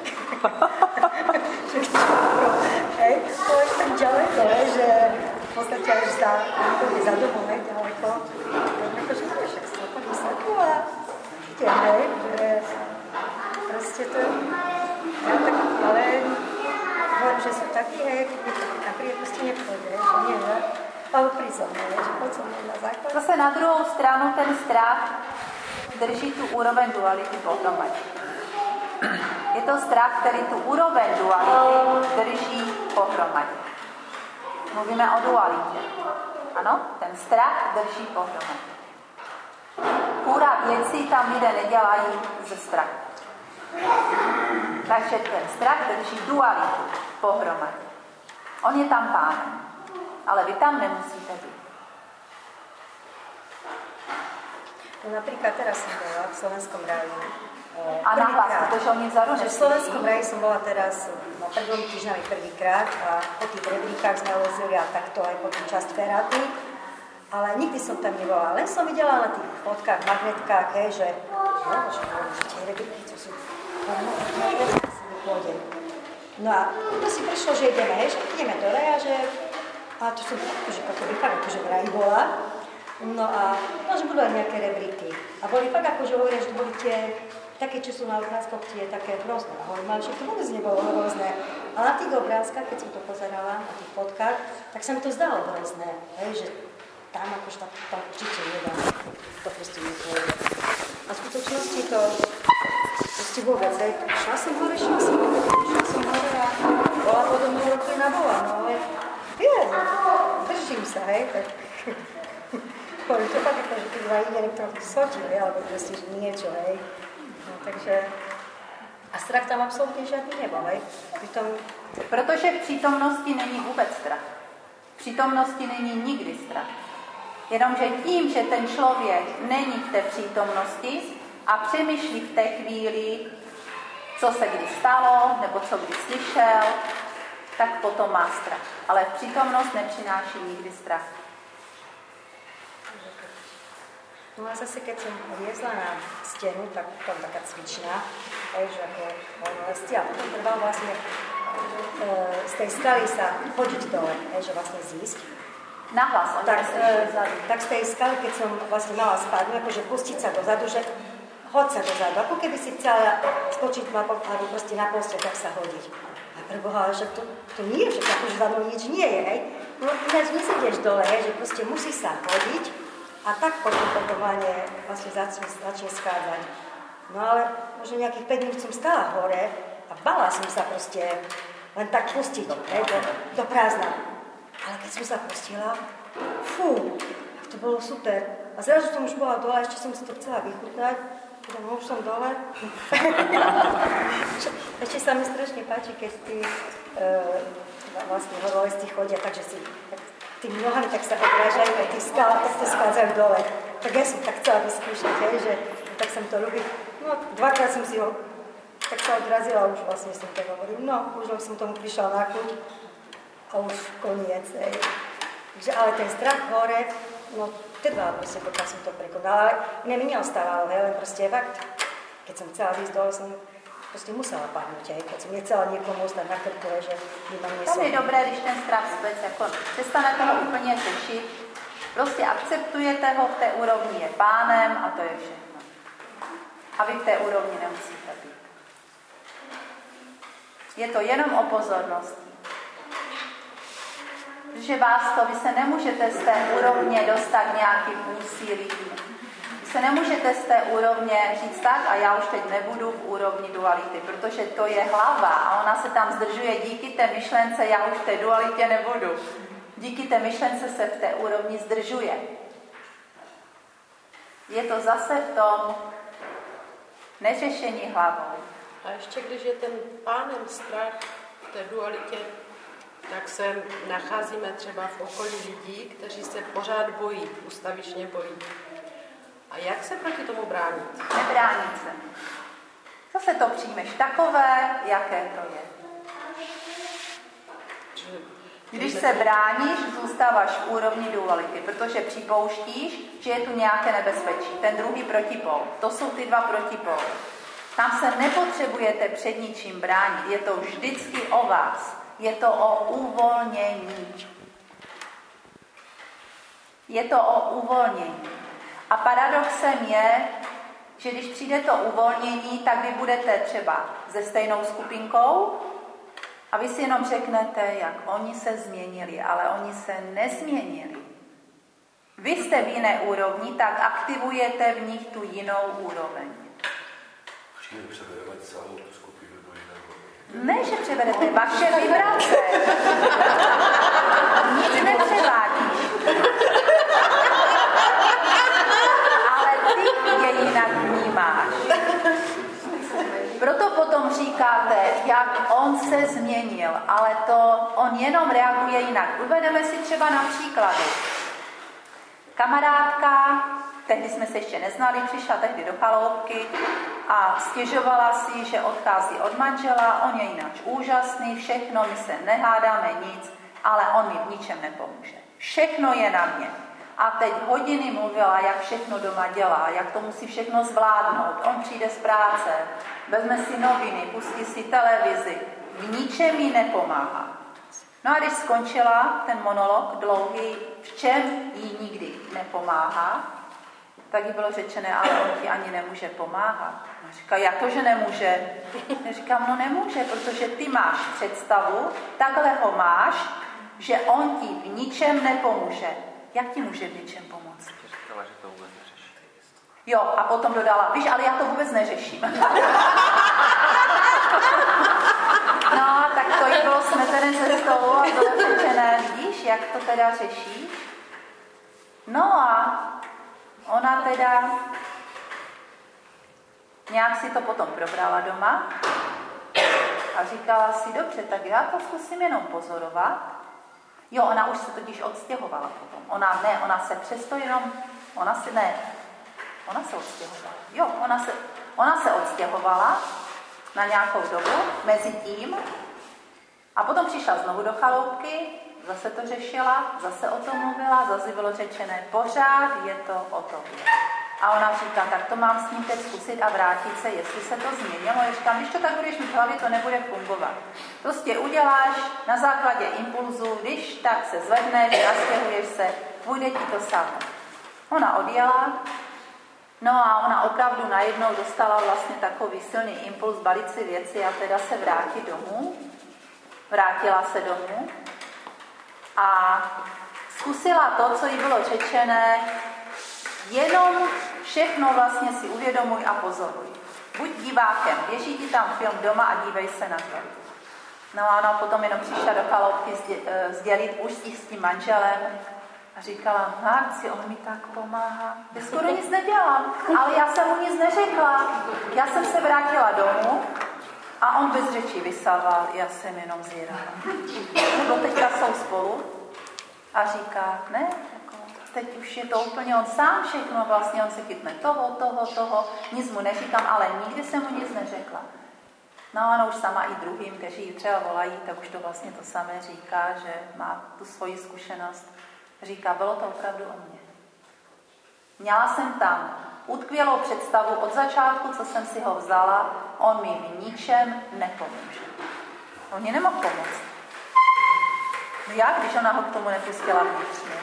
Hej, to je tak ďaleko, hej, že v podstate až za domov, hej, ďaleko. Akože to je však stopom výsledku a idem, hej, že proste to, ja tak, ale hovorím, že sú takí, hej, na príjemnosti nepôjde, že nie, že, ale prízomne, že poď som na základ. Zase na druhou stranu ten strach drží tu úroveň duality pohromadě. Je to strach, který tu úroveň duality drží pohromadě. Mluvíme o dualitě. Ano, ten strach drží pohromadě. Půra věcí tam lidé nedělají ze strachu. Takže ten strach drží dualitu pohromadě. On je tam pánem, ale vy tam nemusíte být. No napríklad teraz som bola v Slovenskom ráji. A na vás, pretože oni vzadu v Slovenskom ráji som bola teraz na prvom týždňavi prvýkrát a po tých rebríkách sme lozili a takto aj po tým časť feráty. Ale nikdy som tam nebola. Len som videla na tých fotkách, magnetkách, hej, že tie rebríky, čo sú pôjde. No a to si prišlo, že ideme, hej, že ideme do raja, že a to som akože v raji bola. No a že budú aj nejaké rebríky. A boli fakt akože hovoria, že to boli tie také, čo sú na obrázkoch, tie také hrozné. A hovorím, ale že to vôbec nebolo hrozné. A na tých obrázkach, keď som to pozerala, na tých fotkách, tak sa mi to zdalo hrozné. Hej, že tam akože tam určite nedá. To proste nepôjde. A v skutočnosti to proste vôbec, hej. Šla som hore a bola podo mnou roklina bola, no ale držím sa, hej, tak... Poviem, to tak ako, že keď ma ide niekto sotil, alebo proste, že niečo, hej. No, takže... A strach tam absolútne žiadny nebol, hej. Protože v přítomnosti není vůbec strach. V přítomnosti není nikdy strach. Jenomže tím, že ten člověk není v té přítomnosti, a přemýšlí v té chvíli, co se kdy stalo, nebo co kdy slyšel, tak potom má strach. Ale přítomnost nepřináší nikdy strach. No a zase, keď som liezla na stenu, tak tam taká cvičná, že ako lesti, a potom trval vlastne z tej skaly sa chodiť dole, že vlastne zísť. Nahlas, tak z tej skaly, keď som vlastne mala spadnúť, akože pustiť sa dozadu, že hoď sa dozadu, ako keby si chcela skočiť alebo proste na poste, tak sa hodiť. A preboha, že to nie je, že akože za mnou nič nie je, hej. No ináč nesedieš dole, hej, že proste musí sa hodiť a tak potom vlastne začne schádzať. No ale možno nejakých 5 minút som stála hore a bala som sa proste len tak pustiť, hej, do prázdna. Ale keď som sa pustila, to bolo super. A zrazu som už bola dole, ešte som si to chcela vychutnať, potom už som dole. Ešte sa mi strašne páči, keď tí vlastne horolezci chodia, takže si tými nohami tak sa odrážajú aj tých skál, tak to skádzajú dole. Tak ja som tak chcela vyskúšať, že tak som to ľúbil. No, 2-krát som si ho tak sa odrazila a už vlastne som to hovoril. No, už som tomu prišla na chuť a už koniec. Ale ten strach hore, no teda proste pokiaľ som to prekonala, ale mne mi neostávalo, len proste fakt, keď som chcela ísť dole, som prostě musela padnout, keď som nechcela někomu stát na krku, že nemám něco. Tam je dobré, když ten strach vůbec jako přestanete ho úplně řešit, prostě akceptujete ho, v té úrovni je pánem a to je všechno. A vy v té úrovni nemusíte být. Je to jenom o pozornosti. Protože vy se nemůžete z té úrovně dostat nějakým úsilím. Se nemůžete z té úrovně říct tak a já už teď nebudu v úrovni duality, protože to je hlava a ona se tam zdržuje díky té myšlence, já už v té dualitě nebudu. Díky té myšlence se v té úrovni zdržuje. Je to zase v tom neřešení hlavou. A ještě když je ten pánem strach v té dualitě, tak se nacházíme třeba v okolí lidí, kteří se pořád bojí, ustavičně bojí. A jak se proti tomu bránit? Nebránit se. Zase to přijmeš takové, jaké to je. Když se bráníš, zůstáváš v úrovni duality, protože připouštíš, že je tu nějaké nebezpečí. Ten druhý protipol. To jsou ty dva protipoly. Tam se nepotřebujete před ničím bránit. Je to vždycky o vás. Je to o uvolnění. Je to o uvolnění. A paradoxem je, že když přijde to uvolnění, tak vy budete třeba se stejnou skupinkou a vy si jenom řeknete, jak oni se změnili, ale oni se nezměnili. Vy jste v jiné úrovni, tak aktivujete v nich tu jinou úroveň. Přijde převedeme celou tu skupinu do jiného. Ne, že převedete vaše vibrace. Nic nepřevádíš. Je jinak vnímáš. Proto potom říkáte, jak on se změnil, ale to on jenom reaguje jinak. Uvedeme si třeba na příkladu. Kamarádka, tehdy jsme se ještě neznali, přišla tehdy do chaloupky a stěžovala si, že odchází od manžela, on je jinak úžasný, všechno, my se nehádáme nic, ale on mi v ničem nepomůže. Všechno je na mě. A teď hodiny mluvila, jak všechno doma dělá, jak to musí všechno zvládnout. On přijde z práce, vezme si noviny, pustí si televizi. V ničem jí nepomáhá. No a když skončila ten monolog dlouhý, v čem jí nikdy nepomáhá, tak jí bylo řečené, ale on ti ani nemůže pomáhat. A říká, jak to, že nemůže? Já říkám, no nemůže, protože ty máš představu, takhle ho máš, že on ti v ničem nepomůže. Jak ti může v něčem pomoct? Říkala, že to vůbec neřeší. Jo, a potom dodala, víš, ale já to vůbec neřeším. No, tak to jí bylo smetené ze stolu a bylo řečené, vidíš, jak to teda řeší? No a ona teda nějak si to potom probrala doma a říkala si, dobře, tak já to zkusím jenom pozorovat. Jo, ona už se totiž odstěhovala potom. Ona se přesto jenom, Ona se odstěhovala. Jo, ona se odstěhovala na nějakou dobu, mezi tím, a potom přišla znovu do chaloupky, zase to řešila, zase o tom mluvila, zase bylo řečené, pořád je to o tobě. A ona říká, tak to mám s ním teď zkusit a vrátit se, jestli se to změnilo. Já říkám, když to tak budeš mít v hlavě, to nebude fungovat. Prostě uděláš na základě impulzu, když tak se zvedneš, nastěhuješ se, půjde ti to samo. Ona odjela, no a ona opravdu najednou dostala vlastně takový silný impuls balit si věci a teda se vrátit domů. Vrátila se domů a zkusila to, co jí bylo řečené, jenom všechno vlastně si uvědomuj a pozoruj. Buď divákem, běží ti tam film doma a dívej se na to. No a ona potom jenom přišla do chaloupky sdělit už s tím manželem a říkala, Marci, on mi tak pomáhá. Já skoro nic nedělám, ale já jsem mu nic neřekla. Já jsem se vrátila domů a on bez řečí vysával, já jsem jenom zírala. Nebo teďka jsou spolu a říká, ne, teď už je to úplně on sám všechno, vlastně on se chytne toho, nic mu neříkám, ale nikdy jsem mu nic neřekla. No a ona už sama i druhým, kteří ji třeba volají, tak už to vlastně to samé říká, že má tu svoji zkušenost. Říká, bylo to opravdu o mně. Měla jsem tam utkvělou představu od začátku, co jsem si ho vzala, on mi v ničem nepomůže. On mě nemohl pomoct. No jak, když ona ho k tomu nepustila vnitřně?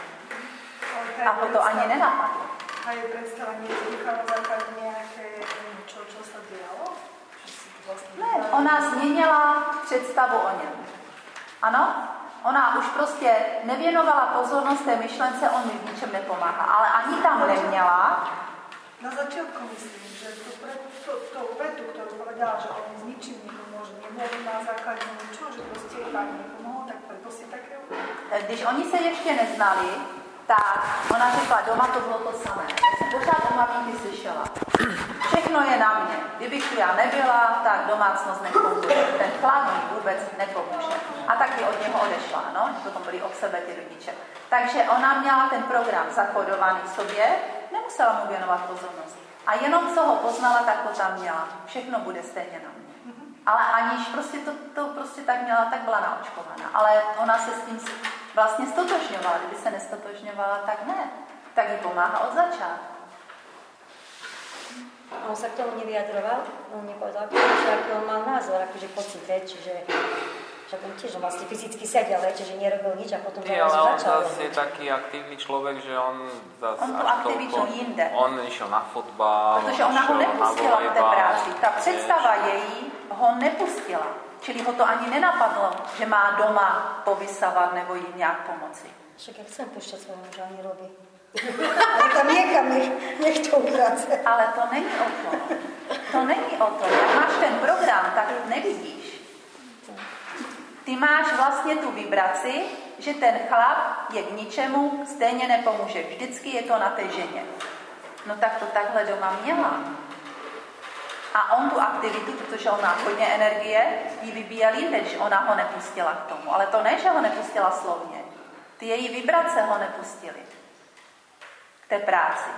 A ho to ani nenapadlo. A je představa nevznikala na základě nějaké něčeho, co se dělalo? Ne, ona změnila představu o něm. Ano? Ona už prostě nevěnovala pozornost té myšlence, on mi v ničem nepomáhá. Ale ani tam neměla. Na začátku myslím, že to vetu, kterou povedala, že on s ničím nepomůže, nebylo na základě něčeho, že prostě tak nepomohlo, tak proto si také... Když oni se ještě neznali, tak ona řekla, doma to bylo to samé. Já jsem pořád o maminky slyšela. Všechno je na mě. Kdybych tu já nebyla, tak domácnost nepomůže. Ten chlap mi vůbec nepomůže. A taky od něho odešla, no? Potom byli od sebe ty rodiče. Takže ona měla ten program zakodovaný v sobě, nemusela mu věnovat pozornost. A jenom co ho poznala, tak to tam měla. Všechno bude stejně na mě. Ale aniž prostě to prostě tak měla, tak byla naočkovaná. Ale ona se s tím vlastně stotožňovala. Kdyby se nestotožňovala, tak ne. Tak jí pomáhá od začátku. On sa k tomu nevyjadroval, on nepovedal, že aký on mal názor, akože pocit, čiže on tiež vlastne fyzicky sedel, čiže nerobil nič a potom zrazu začal. Ale on zase je taký aktívny človek, že on zase on tu aktivitu jinde. On išel na fotbal, protože ona ho nepustila v té práci. Ta představa její ho nepustila. Čili ho to ani nenapadlo, že má doma povysávat nebo jí nějak pomoci. Však ja chcem pušťať svojho muža, ani robí. Ale tam niekam nech to utrace. Ale to není o to. To není o to. Jak máš ten program, tak nevidíš. Ty máš vlastně tu vibraci, že ten chlap je k ničemu, stejně nepomůže. Vždycky je to na té ženě. No tak to takhle doma měla. A on tu aktivitu, protože on má hodně energie, jí vybíjel jinde, že ona ho nepustila k tomu. Ale to ne, že ho nepustila slovně. Ty její vibrace ho nepustily k té práci.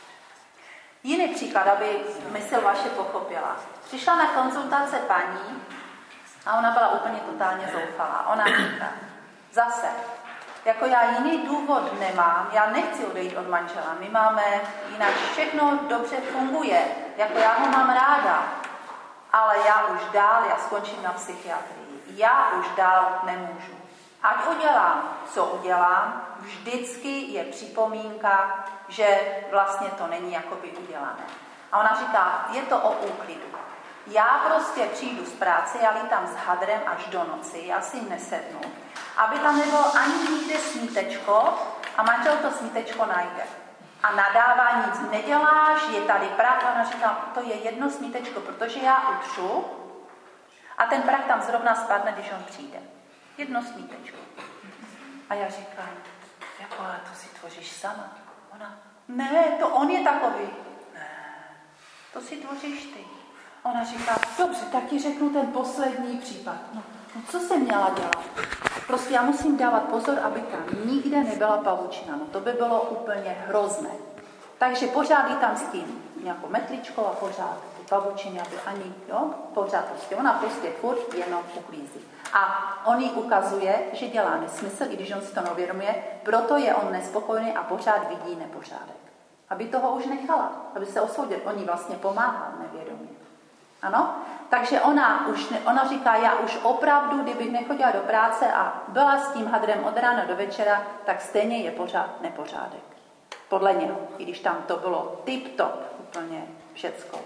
Jiný příklad, aby mysl vaše pochopila. Přišla na konzultace paní a ona byla úplně totálně zoufalá. Ona říká, zase, jako já jiný důvod nemám, já nechci odejít od manžela, my máme, jinak všechno dobře funguje, jako já ho mám ráda, ale já už dál, já skončím na psychiatrii, já už dál nemůžu. Ať udělám, co udělám, vždycky je připomínka, že vlastně to není jakoby udělané. A ona říká, je to o úklidu. Já prostě přijdu z práce, já lítám s hadrem až do noci, já si nesednu, aby tam nebylo ani nikde smítečko a manžel to smítečko najde. A nadává, nic neděláš, je tady prach. A ona říká, to je jedno smítečko, protože já utřu a ten prach tam zrovna spadne, když on přijde. Jedno smítečko. A já říkám, jako, ale to si tvoříš sama. Ona, ne, to on je takový. Ne, to si tvoříš ty. Ona říká, dobře, tak ti řeknu ten poslední případ. No co jsem měla dělat? Prostě já musím dávat pozor, aby tam nikde nebyla pavučina. No to by bylo úplně hrozné. Takže pořád jí tam s tím nějakou metličkou a pořád ty pavučiny, aby ani, jo, pořád prostě, ona prostě furt jenom uklízí. A on jí ukazuje, že dělá nesmysl, i když on si to neuvědomuje, proto je on nespokojený a pořád vidí nepořádek. Aby toho už nechala, aby se osoudil. On jí vlastně pomáhal nevědomě. Ano? Takže ona říká, já už opravdu, kdybych nechodila do práce a byla s tím hadrem od rána do večera, tak stejně je pořád nepořádek. Podle něho, i když tam to bylo tip-top, úplně všecko.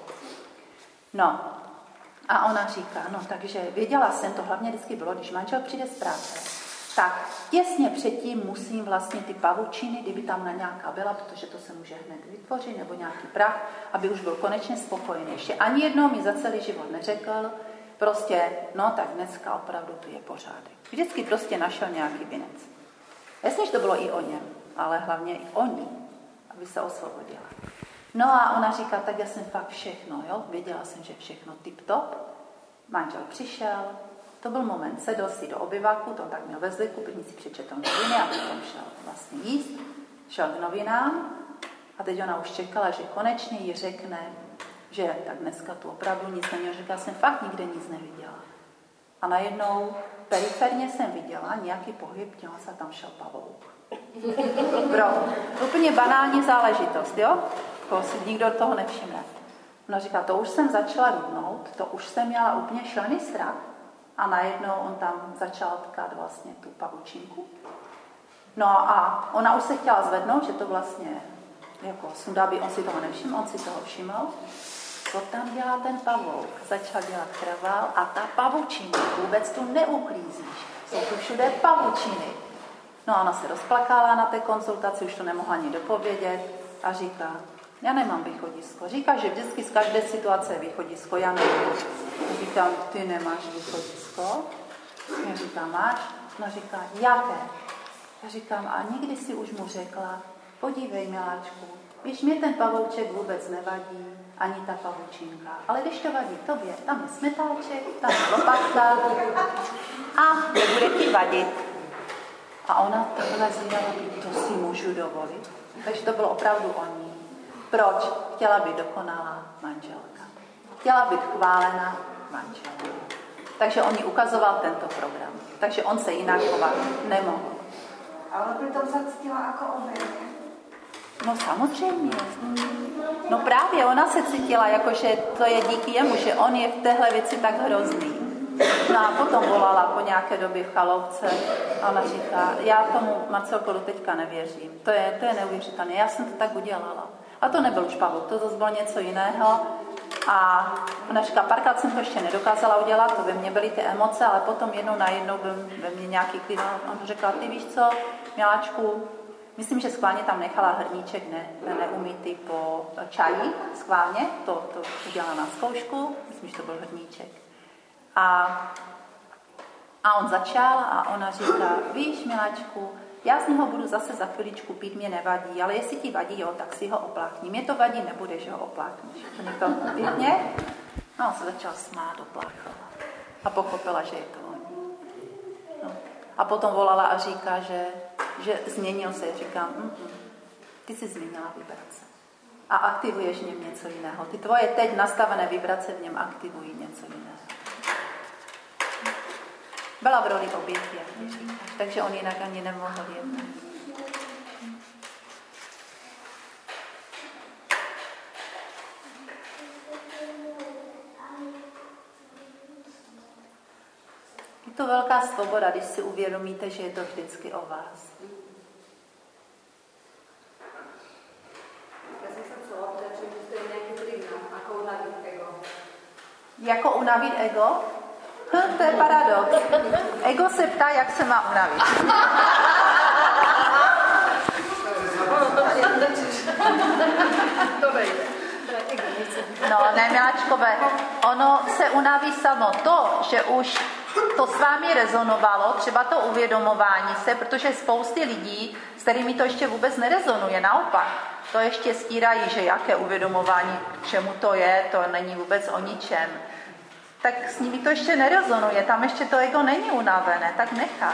No, a ona říká, no takže věděla jsem, to hlavně vždycky bylo, když manžel přijde z práce, tak těsně předtím musím vlastně ty pavučiny, kdyby tam na nějaká byla, protože to se může hned vytvořit, nebo nějaký prach, aby už byl konečně spokojený. Ještě ani jednou mi za celý život neřekl, prostě, no tak dneska opravdu tu je pořádek. Vždycky prostě našel nějaký vinec. Jasně, že to bylo i o něm, ale hlavně i o ní, aby se osvobodila. No a ona říká, tak já jsem fakt všechno, jo, věděla jsem, že všechno tip-top. Manžel přišel, to byl moment, sedl si do obyváku, to on tak měl ve zvyku, první si přečetl noviny a potom šel vlastně jíst, šel k novinám a teď ona už čekala, že konečně jí řekne, že tak dneska tu opravdu nic neměl, říkala, jsem fakt nikde nic neviděla. A najednou periferně jsem viděla nějaký pohyb, dělala se tam šel pavouk. Bro, úplně banální záležitost, jo? To si nikdo toho nevšimne. Ona říká, to už jsem začala rudnout, to už jsem měla úplně šílený strach. A najednou on tam začal tkat vlastně tu pavučinku. No a ona už se chtěla zvednout, že to vlastně jako sundá, on si toho nevšiml, on si toho všiml. Co tam dělá ten pavouk? Začal dělat kravál a ta pavučina vůbec tu neuklízíš. Jsou tu všude pavučiny. No a ona se rozplakala na té konzultaci, už to nemohla ani dopovědět a říká, já nemám východisko. Říká, že vždycky z každé situace je východisko, já nevím. Říkám, ty nemáš východisko? Já říkám, máš? No říká, jaké? Já říkám, a nikdy si už mu řekla, podívej, miláčku, víš, mě ten pavouček vůbec nevadí, ani ta pavučinka. Ale když to vadí tobě, tam je smetáček, tam je lopatka a nebude ti vadit. A ona takhle zvědala, to si můžu dovolit. Takže to bylo opravdu o ní. Proč? Chtěla být dokonalá manželka. Chtěla být chválená manželka. Takže on jí ukazoval tento program. Takže on se jinak chovat nemohl. Ale přitom se cítila jako oběť. No samozřejmě. No právě ona se cítila, jako že to je díky jemu, že on je v téhle věci tak hrozný. No a potom volala po nějaké době v Chaloupce a ona říká, já tomu Marcelko do teďka nevěřím. To je neuvěřitelné. Já jsem to tak udělala. A to nebyl už pavouk, to zase bylo něco jiného. A ona říká, párkrát jsem to ještě nedokázala udělat, to ve mně byly ty emoce, ale potom jednou najednou byl ve mně nějaký klid. On řekla, ty víš co, miláčku, myslím, že schválně tam nechala hrníček neumytý po čaji, schválně, to udělala na zkoušku, myslím, že to byl hrníček. A on začal a ona říká, víš, miláčku, já z něho budu zase za chviličku pít, mě nevadí, ale jestli ti vadí, jo, tak si ho opláchni. Mě to vadí, nebude, že ho opláchneš. To někdo pěkně? No, on se začal smát, opláchala. A pochopila, že je to on. No. A potom volala a říká, že změnil se. Říkám, ty jsi změnila vibrace. A aktivuješ v něm něco jiného. Ty tvoje teď nastavené vibrace v něm aktivují něco jiného. Byla v roli oběti, jak říkáš, takže on jinak ani nemohl jednat. Je to velká svoboda, když si uvědomíte, že je to vždycky o vás. Já jsem se chcela opýtat, že to je nějaký trik, jako unavit ego. Jako unavit ego? To je paradox. Ego se ptá, jak se má unavit. No, ne, miláčkové, ono se unaví samo to, že už to s vámi rezonovalo, třeba to uvědomování se, protože spousty lidí, s kterými to ještě vůbec nerezonuje, naopak, to ještě stírají, že jaké uvědomování, k čemu to je, to není vůbec o ničem. Tak s nimi to ještě nerezonuje, tam ještě to ego není unavené, tak nechá.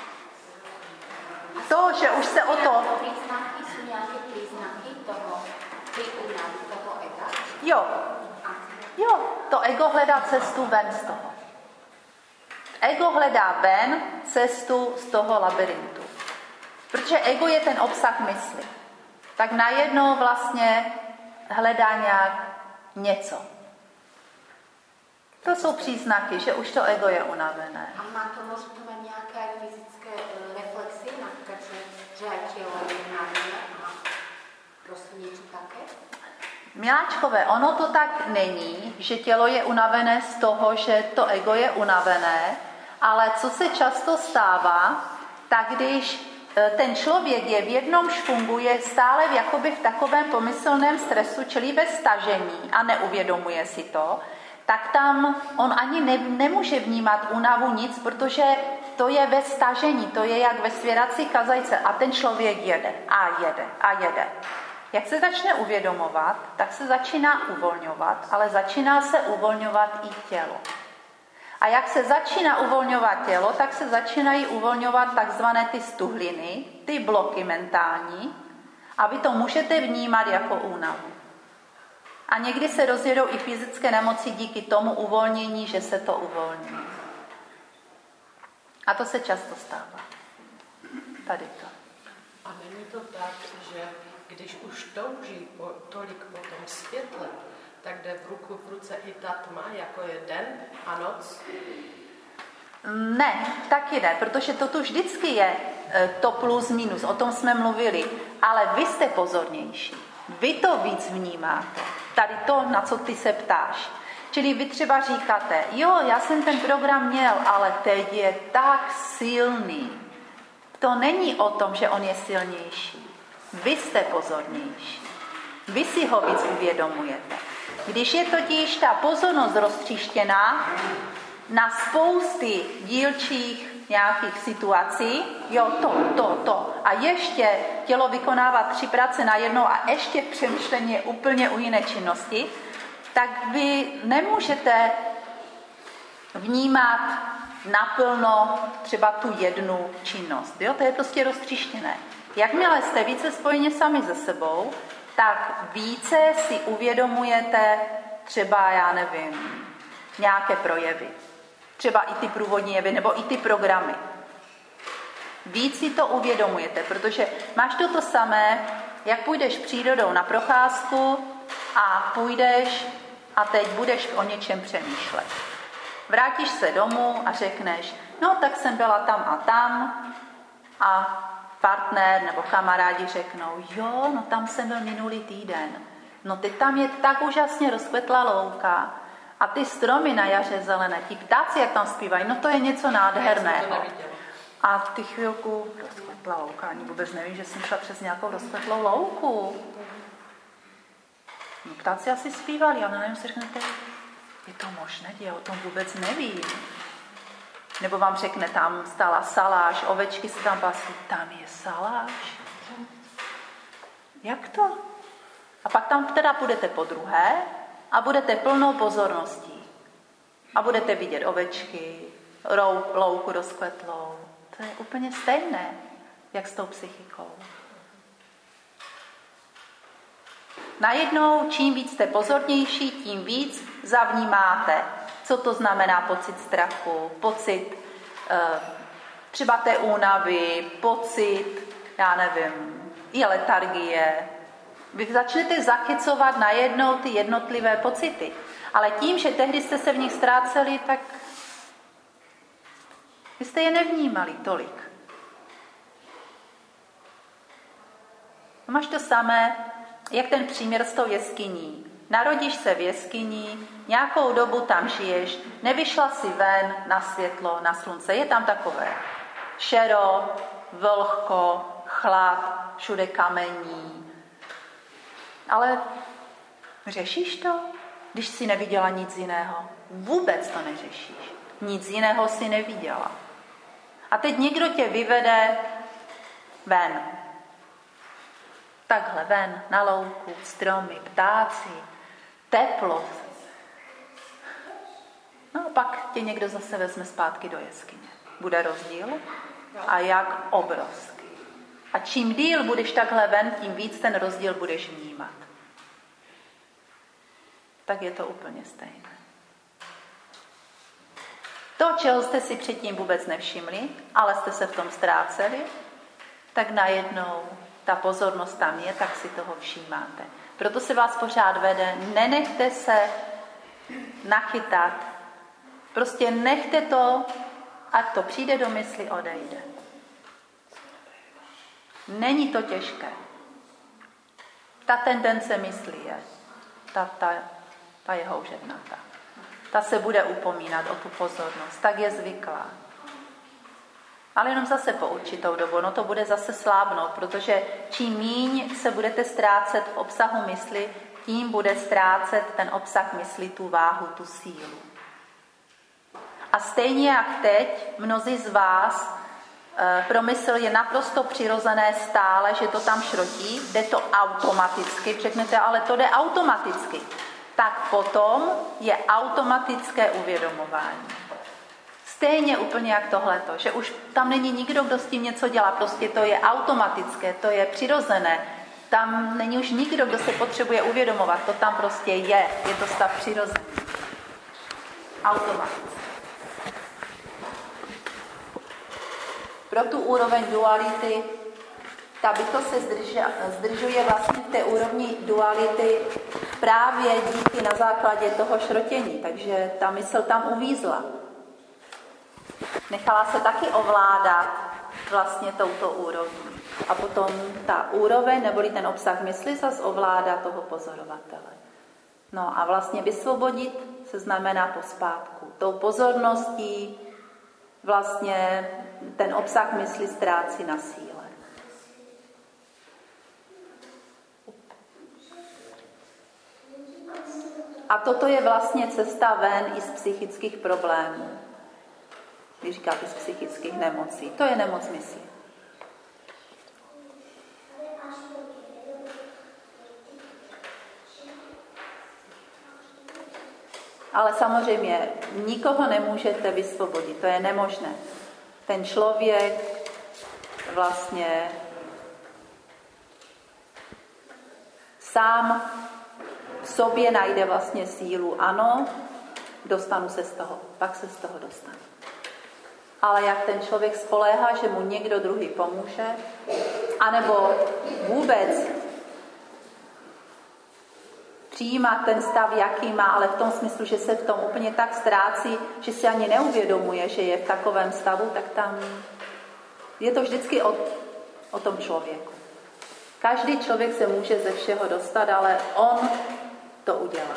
To, že už se o to... Příznaky jsou nějaké příznaky toho, Jo, to ego hledá cestu ven z toho. Ego hledá ven cestu z toho labirintu. Protože ego je ten obsah mysli. Tak najednou vlastně hledá nějak něco. To jsou příznaky, že už to ego je unavené. A má to možná nějaké fyzické reflexy, například, že aj tělo je unavené a prostě něco také? Miláčkové, ono to tak není, že tělo je unavené z toho, že to ego je unavené, ale co se často stává, tak když ten člověk je v jednom šfungu, je stále jakoby v takovém pomyslném stresu, čili ve stažení a neuvědomuje si to, tak tam on ani nemůže vnímat únavu nic, protože to je ve stažení, to je jak ve svěrací kazajce a ten člověk jede a jede a jede. Jak se začne uvědomovat, tak se začíná uvolňovat, ale začíná se uvolňovat i tělo. A jak se začíná uvolňovat tělo, tak se začínají uvolňovat takzvané ty stuhliny, ty bloky mentální, a vy to můžete vnímat jako únavu. A někdy se rozjedou i fyzické nemoci díky tomu uvolnění, že se to uvolní. A to se často stává. Tady to. A není to tak, že když už touží tolik po tom světle, tak jde v ruku v ruce i ta tma, jako je den a noc? Ne, taky ne, protože to tu vždycky je to plus minus, o tom jsme mluvili, ale vy jste pozornější, vy to víc vnímáte, tady to, na co ty se ptáš. Čili vy třeba říkáte, jo, já jsem ten program měl, ale teď je tak silný. To není o tom, že on je silnější. Vy jste pozornější. Vy si ho víc uvědomujete. Když je totiž ta pozornost roztříštěná na spousty dílčích nějakých situací, jo, to, a ještě tělo vykonává 3 práce najednou a ještě přemýšlení je úplně u jiné činnosti, tak vy nemůžete vnímat naplno třeba tu jednu činnost. Jo? To je prostě roztříštěné. Jakmile jste více spojeni sami se sebou, tak více si uvědomujete třeba, já nevím, nějaké projevy. Třeba i ty průvodní jevy, nebo i ty programy. Víc si to uvědomujete, protože máš to samé, jak půjdeš přírodou na procházku a půjdeš a teď budeš o něčem přemýšlet. Vrátíš se domů a řekneš, no tak jsem byla tam a partner nebo kamarádi řeknou, jo, no tam jsem byl minulý týden. No teď tam je tak úžasně rozkvetlá louka a ty stromy na jaře zelené, ti ptáci, jak tam zpívají, no to je něco nádherného. A ty chvilku, rozkvetlá louka, ani vůbec nevím, že jsem šla přes nějakou rozkvetlou louku. No, ptáci asi zpívali, ale nevím, si řeknete, je to možné, já o tom vůbec nevím. Nebo vám řekne, tam stála saláž, ovečky se tam pasí, tam je saláž. Jak to? A pak tam teda půjdete podruhé a budete plnou pozorností. A budete vidět ovečky, louku rozkvetlou. To je úplně stejné, jak s tou psychikou. Najednou, čím víc jste pozornější, tím víc zavnímáte, co to znamená pocit strachu, pocit třeba té únavy, pocit, já nevím, i letargie. Vy začnete zachycovat najednou ty jednotlivé pocity. Ale tím, že tehdy jste se v nich ztráceli, tak vy jste je nevnímali tolik. Máš to samé, jak ten příměr s tou jeskyní. Narodíš se v jeskyni, nějakou dobu tam žiješ, nevyšla si ven na světlo, na slunce. Je tam takové šero, vlhko, chlad, všude kamení. Ale řešíš to, když jsi neviděla nic jiného? Vůbec to neřešíš. Nic jiného si neviděla. A teď někdo tě vyvede ven. Takhle ven, na louku, stromy, ptáci, teplo. No a pak tě někdo zase vezme zpátky do jeskyně. Bude rozdíl? A jak obrovský. A čím díl budeš takhle ven, tím víc ten rozdíl budeš vnímat. tak je to úplně stejné. To, čeho jste si předtím vůbec nevšimli, ale jste se v tom ztráceli, tak najednou ta pozornost tam je, tak si toho všímáte. Proto se vás pořád vede, nenechte se nachytat. Prostě nechte to, ať to přijde do mysli, odejde. Není to těžké. Ta tendence mysli je, ta je houževnatá. Ta se bude upomínat o tu pozornost, tak je zvyklá. Ale jenom zase po určitou dobu, no to bude zase slábnout, protože čím míň se budete ztrácet v obsahu mysli, tím bude ztrácet ten obsah mysli tu váhu, tu sílu. A stejně jak teď, mnozí z vás pro mysl je naprosto přirozené stále, že to tam šrotí, jde to automaticky, řeknete, ale to jde automaticky. Tak potom je automatické uvědomování. Stejně úplně jak tohleto, že už tam není nikdo, kdo s tím něco dělá, prostě to je automatické, to je přirozené. Tam není už nikdo, kdo se potřebuje uvědomovat, to tam prostě je to stav přirozený. Automaticky. Pro tu úroveň duality, ta bytost se zdržuje vlastně v té úrovni duality právě díky na základě toho šrotění, takže ta mysl tam uvízla. Nechala se taky ovládat vlastně touto úrovní. A potom ta úroveň, neboli ten obsah mysli, zase ovládá toho pozorovatele. No a vlastně vysvobodit se znamená pospátku. Tou pozorností vlastně ten obsah mysli ztrácí na síle. A toto je vlastně cesta ven i z psychických problémů. Když říkáte z psychických nemocí. To je nemoc mysli. Ale samozřejmě nikoho nemůžete vysvobodit. To je nemožné. Ten člověk vlastně sám v sobě najde vlastně sílu. Ano, dostanu se z toho. Pak se z toho dostanu. Ale jak ten člověk spoléhá, že mu někdo druhý pomůže, anebo vůbec přijímat ten stav, jaký má, ale v tom smyslu, že se v tom úplně tak ztrácí, že si ani neuvědomuje, že je v takovém stavu, tak tam je to vždycky o tom člověku. Každý člověk se může ze všeho dostat, ale on to udělá.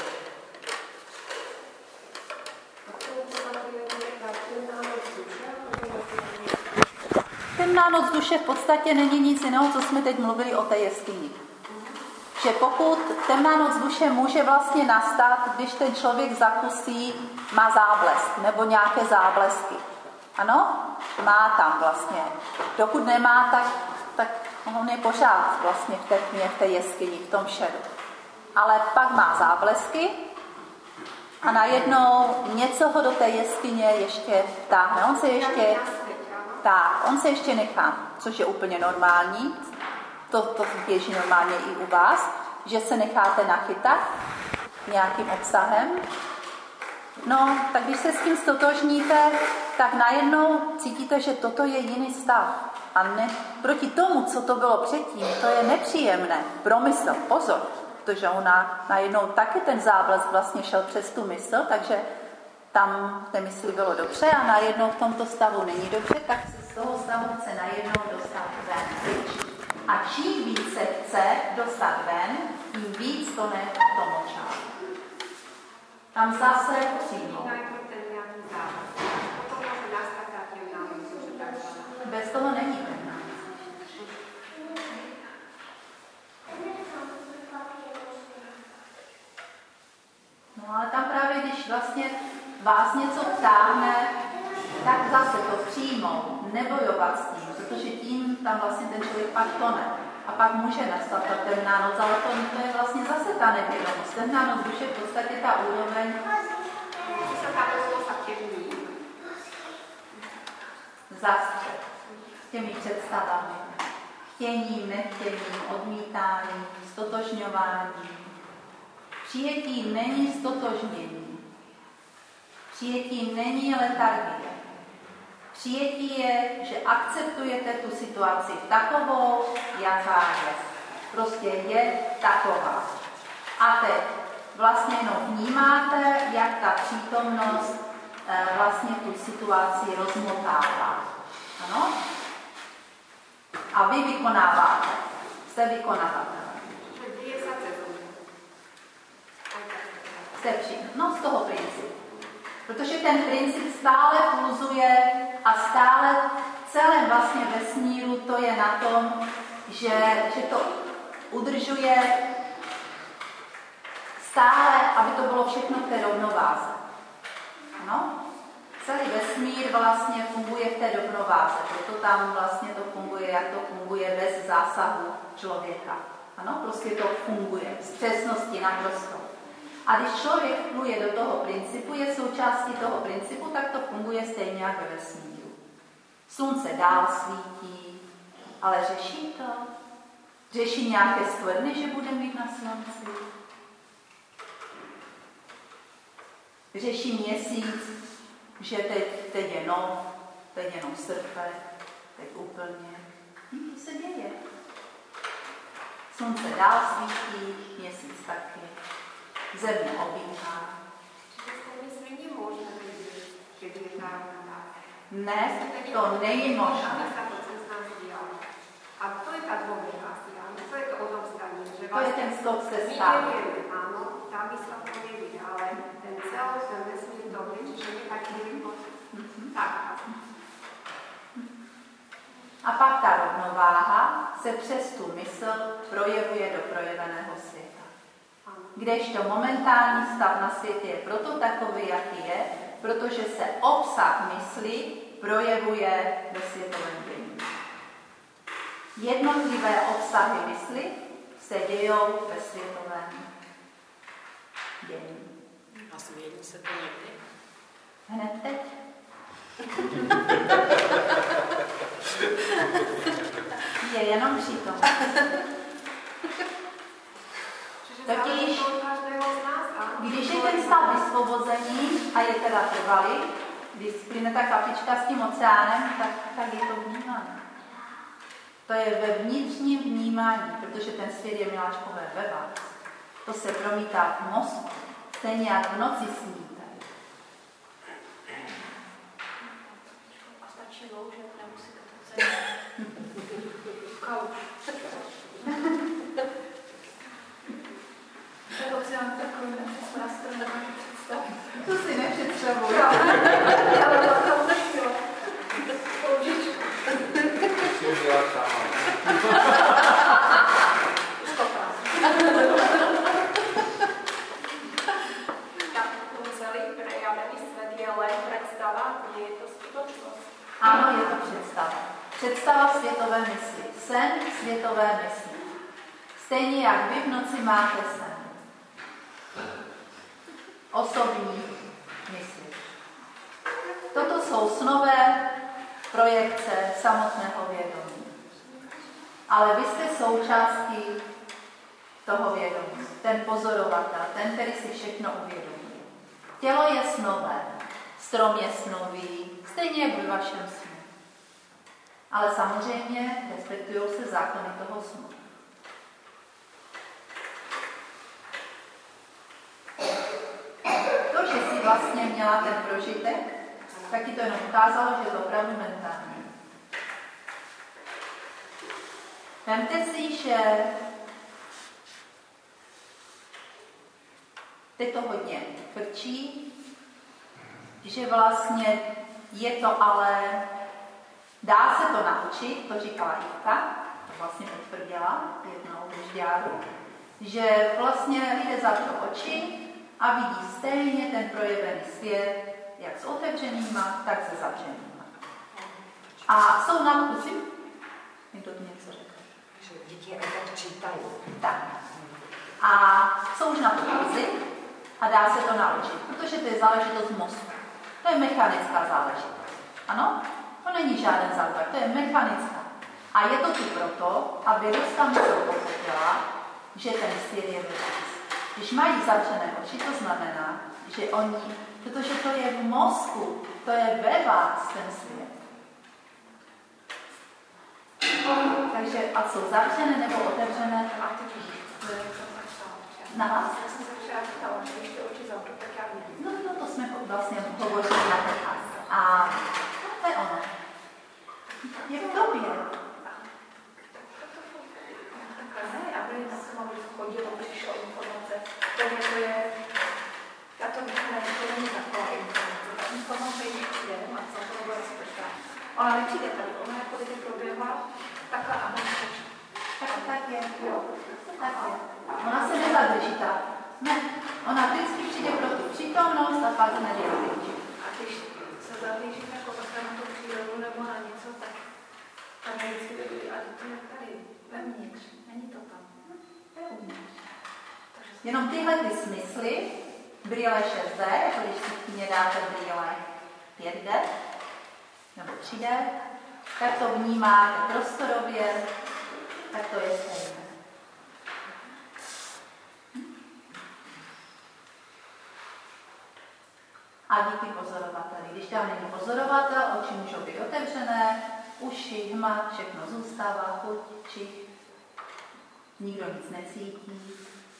Temná noc duše v podstatě není nic jiného, co jsme teď mluvili o té jeskyni. Že pokud temná noc duše může vlastně nastat, když ten člověk zakusí, má záblesk nebo nějaké záblesky. Ano? Má tam vlastně. Dokud nemá, tak on je pořád vlastně v té tmě, v té jeskyni, v tom šeru. Ale pak má záblesky a najednou něco ho do té jeskyně ještě vtáhne. On se ještě nechá, což je úplně normální. To běží normálně i u vás, že se necháte nachytat nějakým obsahem. No, tak když se s tím stotožníte, tak najednou cítíte, že toto je jiný stav. A proti tomu, co to bylo předtím, to je nepříjemné. Promysl, pozor, protože ona najednou taky ten záblesk vlastně šel přes tu mysl, takže tam v té mysli bylo dobře a najednou v tomto stavu není dobře, tak se z toho stavu chce najednou dostat ven. A čím víc se chce dostat ven, tím víc to močá. Tam zase přímo. Bez toho není temná. No ale tam právě, když vlastně vás něco vtáhne, tak zase to přijmout, nebojovat s tím, protože tím tam vlastně ten člověk pak tone. A pak může nastat ta temná noc, ale to je vlastně zase ta nevědomost. Temná noc duše v podstatě ta úroveň zastřed s těmi představami. Chtěním, nechtěním, odmítáním, stotožňováním, Přijetí není stotožnění. Přijetí není letargie. Přijetí je, že akceptujete tu situaci takovou, jaká je. Prostě je taková. A teď vlastně jenom vnímáte, jak ta přítomnost vlastně tu situaci rozmotává. Ano? A vy vykonáváte. Jste vykonavatel. No, z toho principu. Protože ten princip stále pulzuje a stále celém vlastně vesmíru to je na tom, že to udržuje stále, aby to bylo všechno v té rovnováze. Ano? Celý vesmír vlastně funguje v té rovnováze, proto tam vlastně to funguje, jak to funguje bez zásahu člověka. Ano? Prostě to funguje z přesnosti naprosto. A když člověk pluje do toho principu, je součástí toho principu, tak to funguje stejně jak ve vesmíru. Slunce dál svítí, ale řeší to? Řeší nějaké skvrny, že bude mít na slunci? Řeší měsíc, že teď je nov, teď jenom srpek, teď úplně. To se děje. Slunce dál svítí, měsíc taky. Země obíhá. Ne, to není možné. A to je ta dôverácia, to je to odovzdanie. To je ten skok se stále. Áno, tá výsledka nevie, ale ten celý ten vesmír to vie, čiže nechať tak. A pak ta rovnováha se přes tu mysl projevuje do projeveného světa. Kdežto momentální stav na světě je proto takový, jaký je, protože se obsah mysli projevuje ve světovém dění. Jednotlivé obsahy mysli se dějou ve světovém dění. A změní se to někdy? Hned teď. Je jenom přítom. Totiž, když je ten stav vysvobození a je teda trvalý, když splyne ta kapička s tím oceánem, tak je to vnímání. To je ve vnitřním vnímání, protože ten svět je miláčkové ve vás. To se promítá v mozku, stejně jak v noci sníte. A stačí loužet, nemusíte to celé. Ten oceán takový nepředstav, nemůžu představit. To si nepředstavuji. Ale to nechtěla. Loužičku. Musím dělat sama. Celý prejavený svět je len představa, je to skutečnost. Ano, je to představa. Představa světové mysli. Sen světové mysli. Stejně jak vy v noci máte sen. Osobní mysli. Toto jsou snové projekce samotného vědomí. Ale vy jste součástí toho vědomí. Ten pozorovatel, ten, který si všechno uvědomí. Tělo je snové, strom je snový, stejně jak ve vašem snu. Ale samozřejmě respektují se zákony toho snu. To, že si vlastně měla ten prožitek, tak ti to jenom ukázalo, že je to opravdu mentální. Vemte si, že teď to hodně frčí, že vlastně je to ale, dá se to naučit, to říkala Ivka, to vlastně potvrdila jednou žďáru, že vlastně lidé zavřou oči a vidí stejně ten projevený svět, jak s otevřenýma, tak se zavřenýma. A jsou na kusy, někdo tu něco řekl. Děti tak čítají. Tak. A jsou už na to kusy a dá se to naučit, protože to je záležitost mozku. To je mechanická záležitost. Ano? To není žádný zázrak, to je mechanická. A je to tu proto, aby lidská mysl pochopila, že ten svět je věc. Když mají zavřené oči, to znamená, že oni, protože to je v mozku, to je ve vás ten svět. Takže a jsou zavřené nebo otevřené? Na vás? Já jsem se včera ptala, že když ty oči zavřu, tak já vidím. No, to jsme vlastně hovořili na ten. A to je ono. Je v tobě. Ne, aby se mnou chodilo, přišlo informace. To je, já to ne, to není taková informace. Ta informace již přijde, a co to nebude si počkat. Ona nepřijde tady, ona jako kdyby proběhla takhle a Tak je, jo. Tak je. Ona se nezadrží tak. Ne, ona vždycky přijde pro tu přítomnost a pak nejde pryč. A když se zahlížím jako takhle na tu přírodu nebo na něco, tak tam je vždycky dobrý, ale to je tady, vevnitř, není to tam. To je uvnitř. Jenom tyhle ty smysly, brýle 6D, jako když si k ní dáte brýle 5D, nebo 3D, tak to vnímáte prostorově, tak to je stejné. A díky pozorovateli. Když tam není pozorovatel, oči můžou být otevřené, uši, hma, všechno zůstává, chuť, čich. Nikdo nic necítí,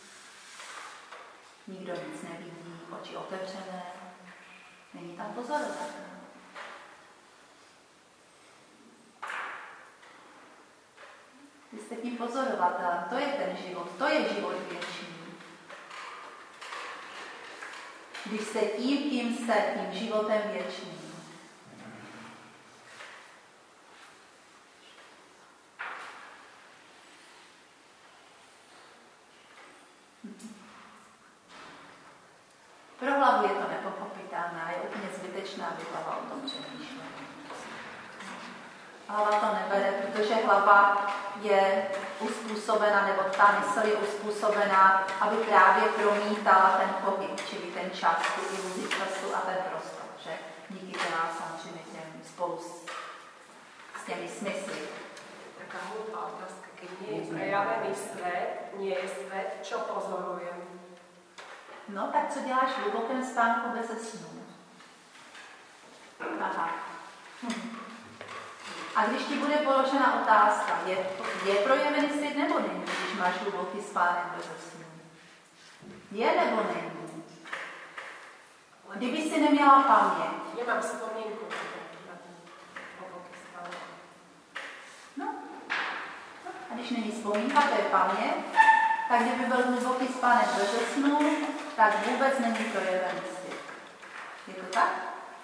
nikdo nic nevidí, oči otevřené. Není tam pozorovatel. Vy jste tím pozorovatelem, to je ten život, to je život věčný. Když jste tím, kým jste, tím životem věčným. Pro hlavu je to nepochopitelné, je úplně zbytečná, aby hlava o tom přemýšlela. Hlava to nebere, protože hlava je uspůsobena, nebo ta mysl je uspůsobená, aby právě promítala ten pohyb, čili ten čas, tu iluzi času a ten prostor, že? Díky teda samozřejmě těm spolu s těmi smysly. Taká hloupá otázka, keď nie je prejavený svet, nie je svet, čo pozorujem? No, tak co děláš v hlubokém spánku bez snu? Aha. A když ti bude položena otázka, je projevený svět nebo není, když máš hluboký spánek bez snu? Je nebo není? Kdyby si neměla paměť. Nemám vzpomínku na ten hluboký spánek. No. A když není vzpomínka, to je paměť, tak kdyby byl hluboký spánek bez snu, tak vůbec není projevený svět. Je to tak?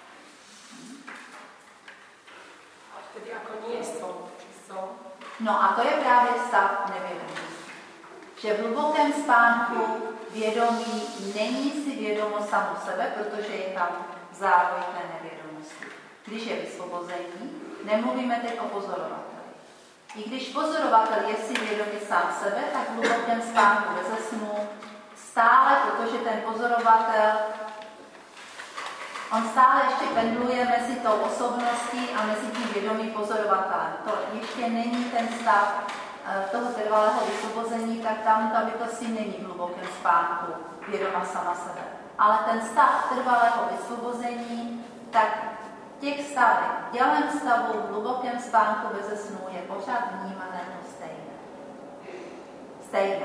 Tedy ako nie som, či som. No a to je právě stav nevědomosti. Že v hlubokém spánku vědomí není si vědomo samo sebe, protože je tam závoj té nevědomosti. Když je vysvobození, nemluvíme teď o pozorovateli. I když pozorovatel je si vědomý sám sebe, tak v hlubokém spánku beze snu stále, protože ten pozorovatel on stále ještě pendluje mezi tou osobností a mezi tím vědomým pozorovatelem. To ještě není ten stav toho trvalého vysvobození, tak tam ta bytost není v hlubokém spánku, vědoma sama sebe. Ale ten stav trvalého vysvobození, tak těch stavech, v dělém stavu, v hlubokém spánku beze snu je pořád vnímané to stejné. Stejné.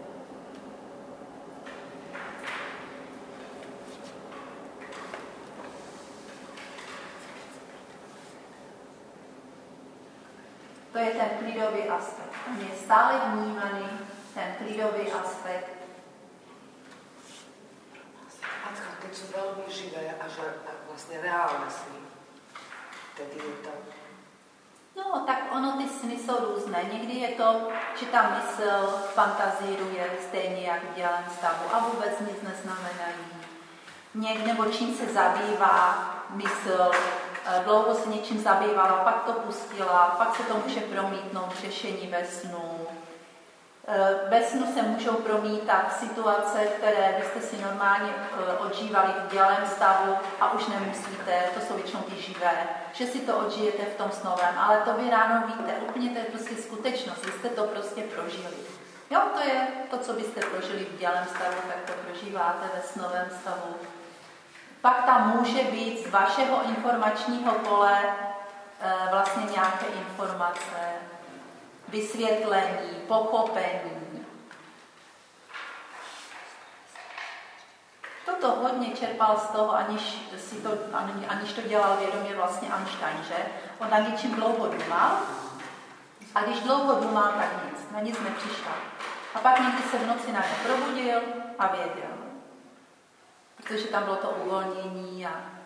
To je ten klidový aspekt. On je stále vnímaný, ten klidový aspekt. A keď sú veľmi živé a že vlastne reálne sny, tedy je to... No, tak ono, ty sny jsou různé. Někdy je to, že ta mysl fantazíruje stejně jak v dělém stavu a vůbec nic neznamenají. Nebo čím se zabývá mysl, dlouho se něčím zabývala, pak to pustila, pak se to může promítnout v řešení ve snu. Ve snu se můžou promítat situace, které byste si normálně odžívali v dělém stavu a už nemusíte, to jsou většinou ty živé, že si to odžijete v tom snovém, ale to vy ráno víte, úplně to je prostě skutečnost, vy jste to prostě prožili. Jo, to je to, co byste prožili v bdělém stavu, tak to prožíváte ve snovém stavu. Pak tam může být z vašeho informačního pole vlastně nějaké informace, vysvětlení, pochopení. Toto hodně čerpal z toho, aniž to dělal vědomě vlastně Einstein, že? On na něčím dlouho důmal a když dlouho důmal, tak nic, na nic nepřišel. A pak někdy se v noci na ně probudil a věděl. Protože tam bylo to uvolnění a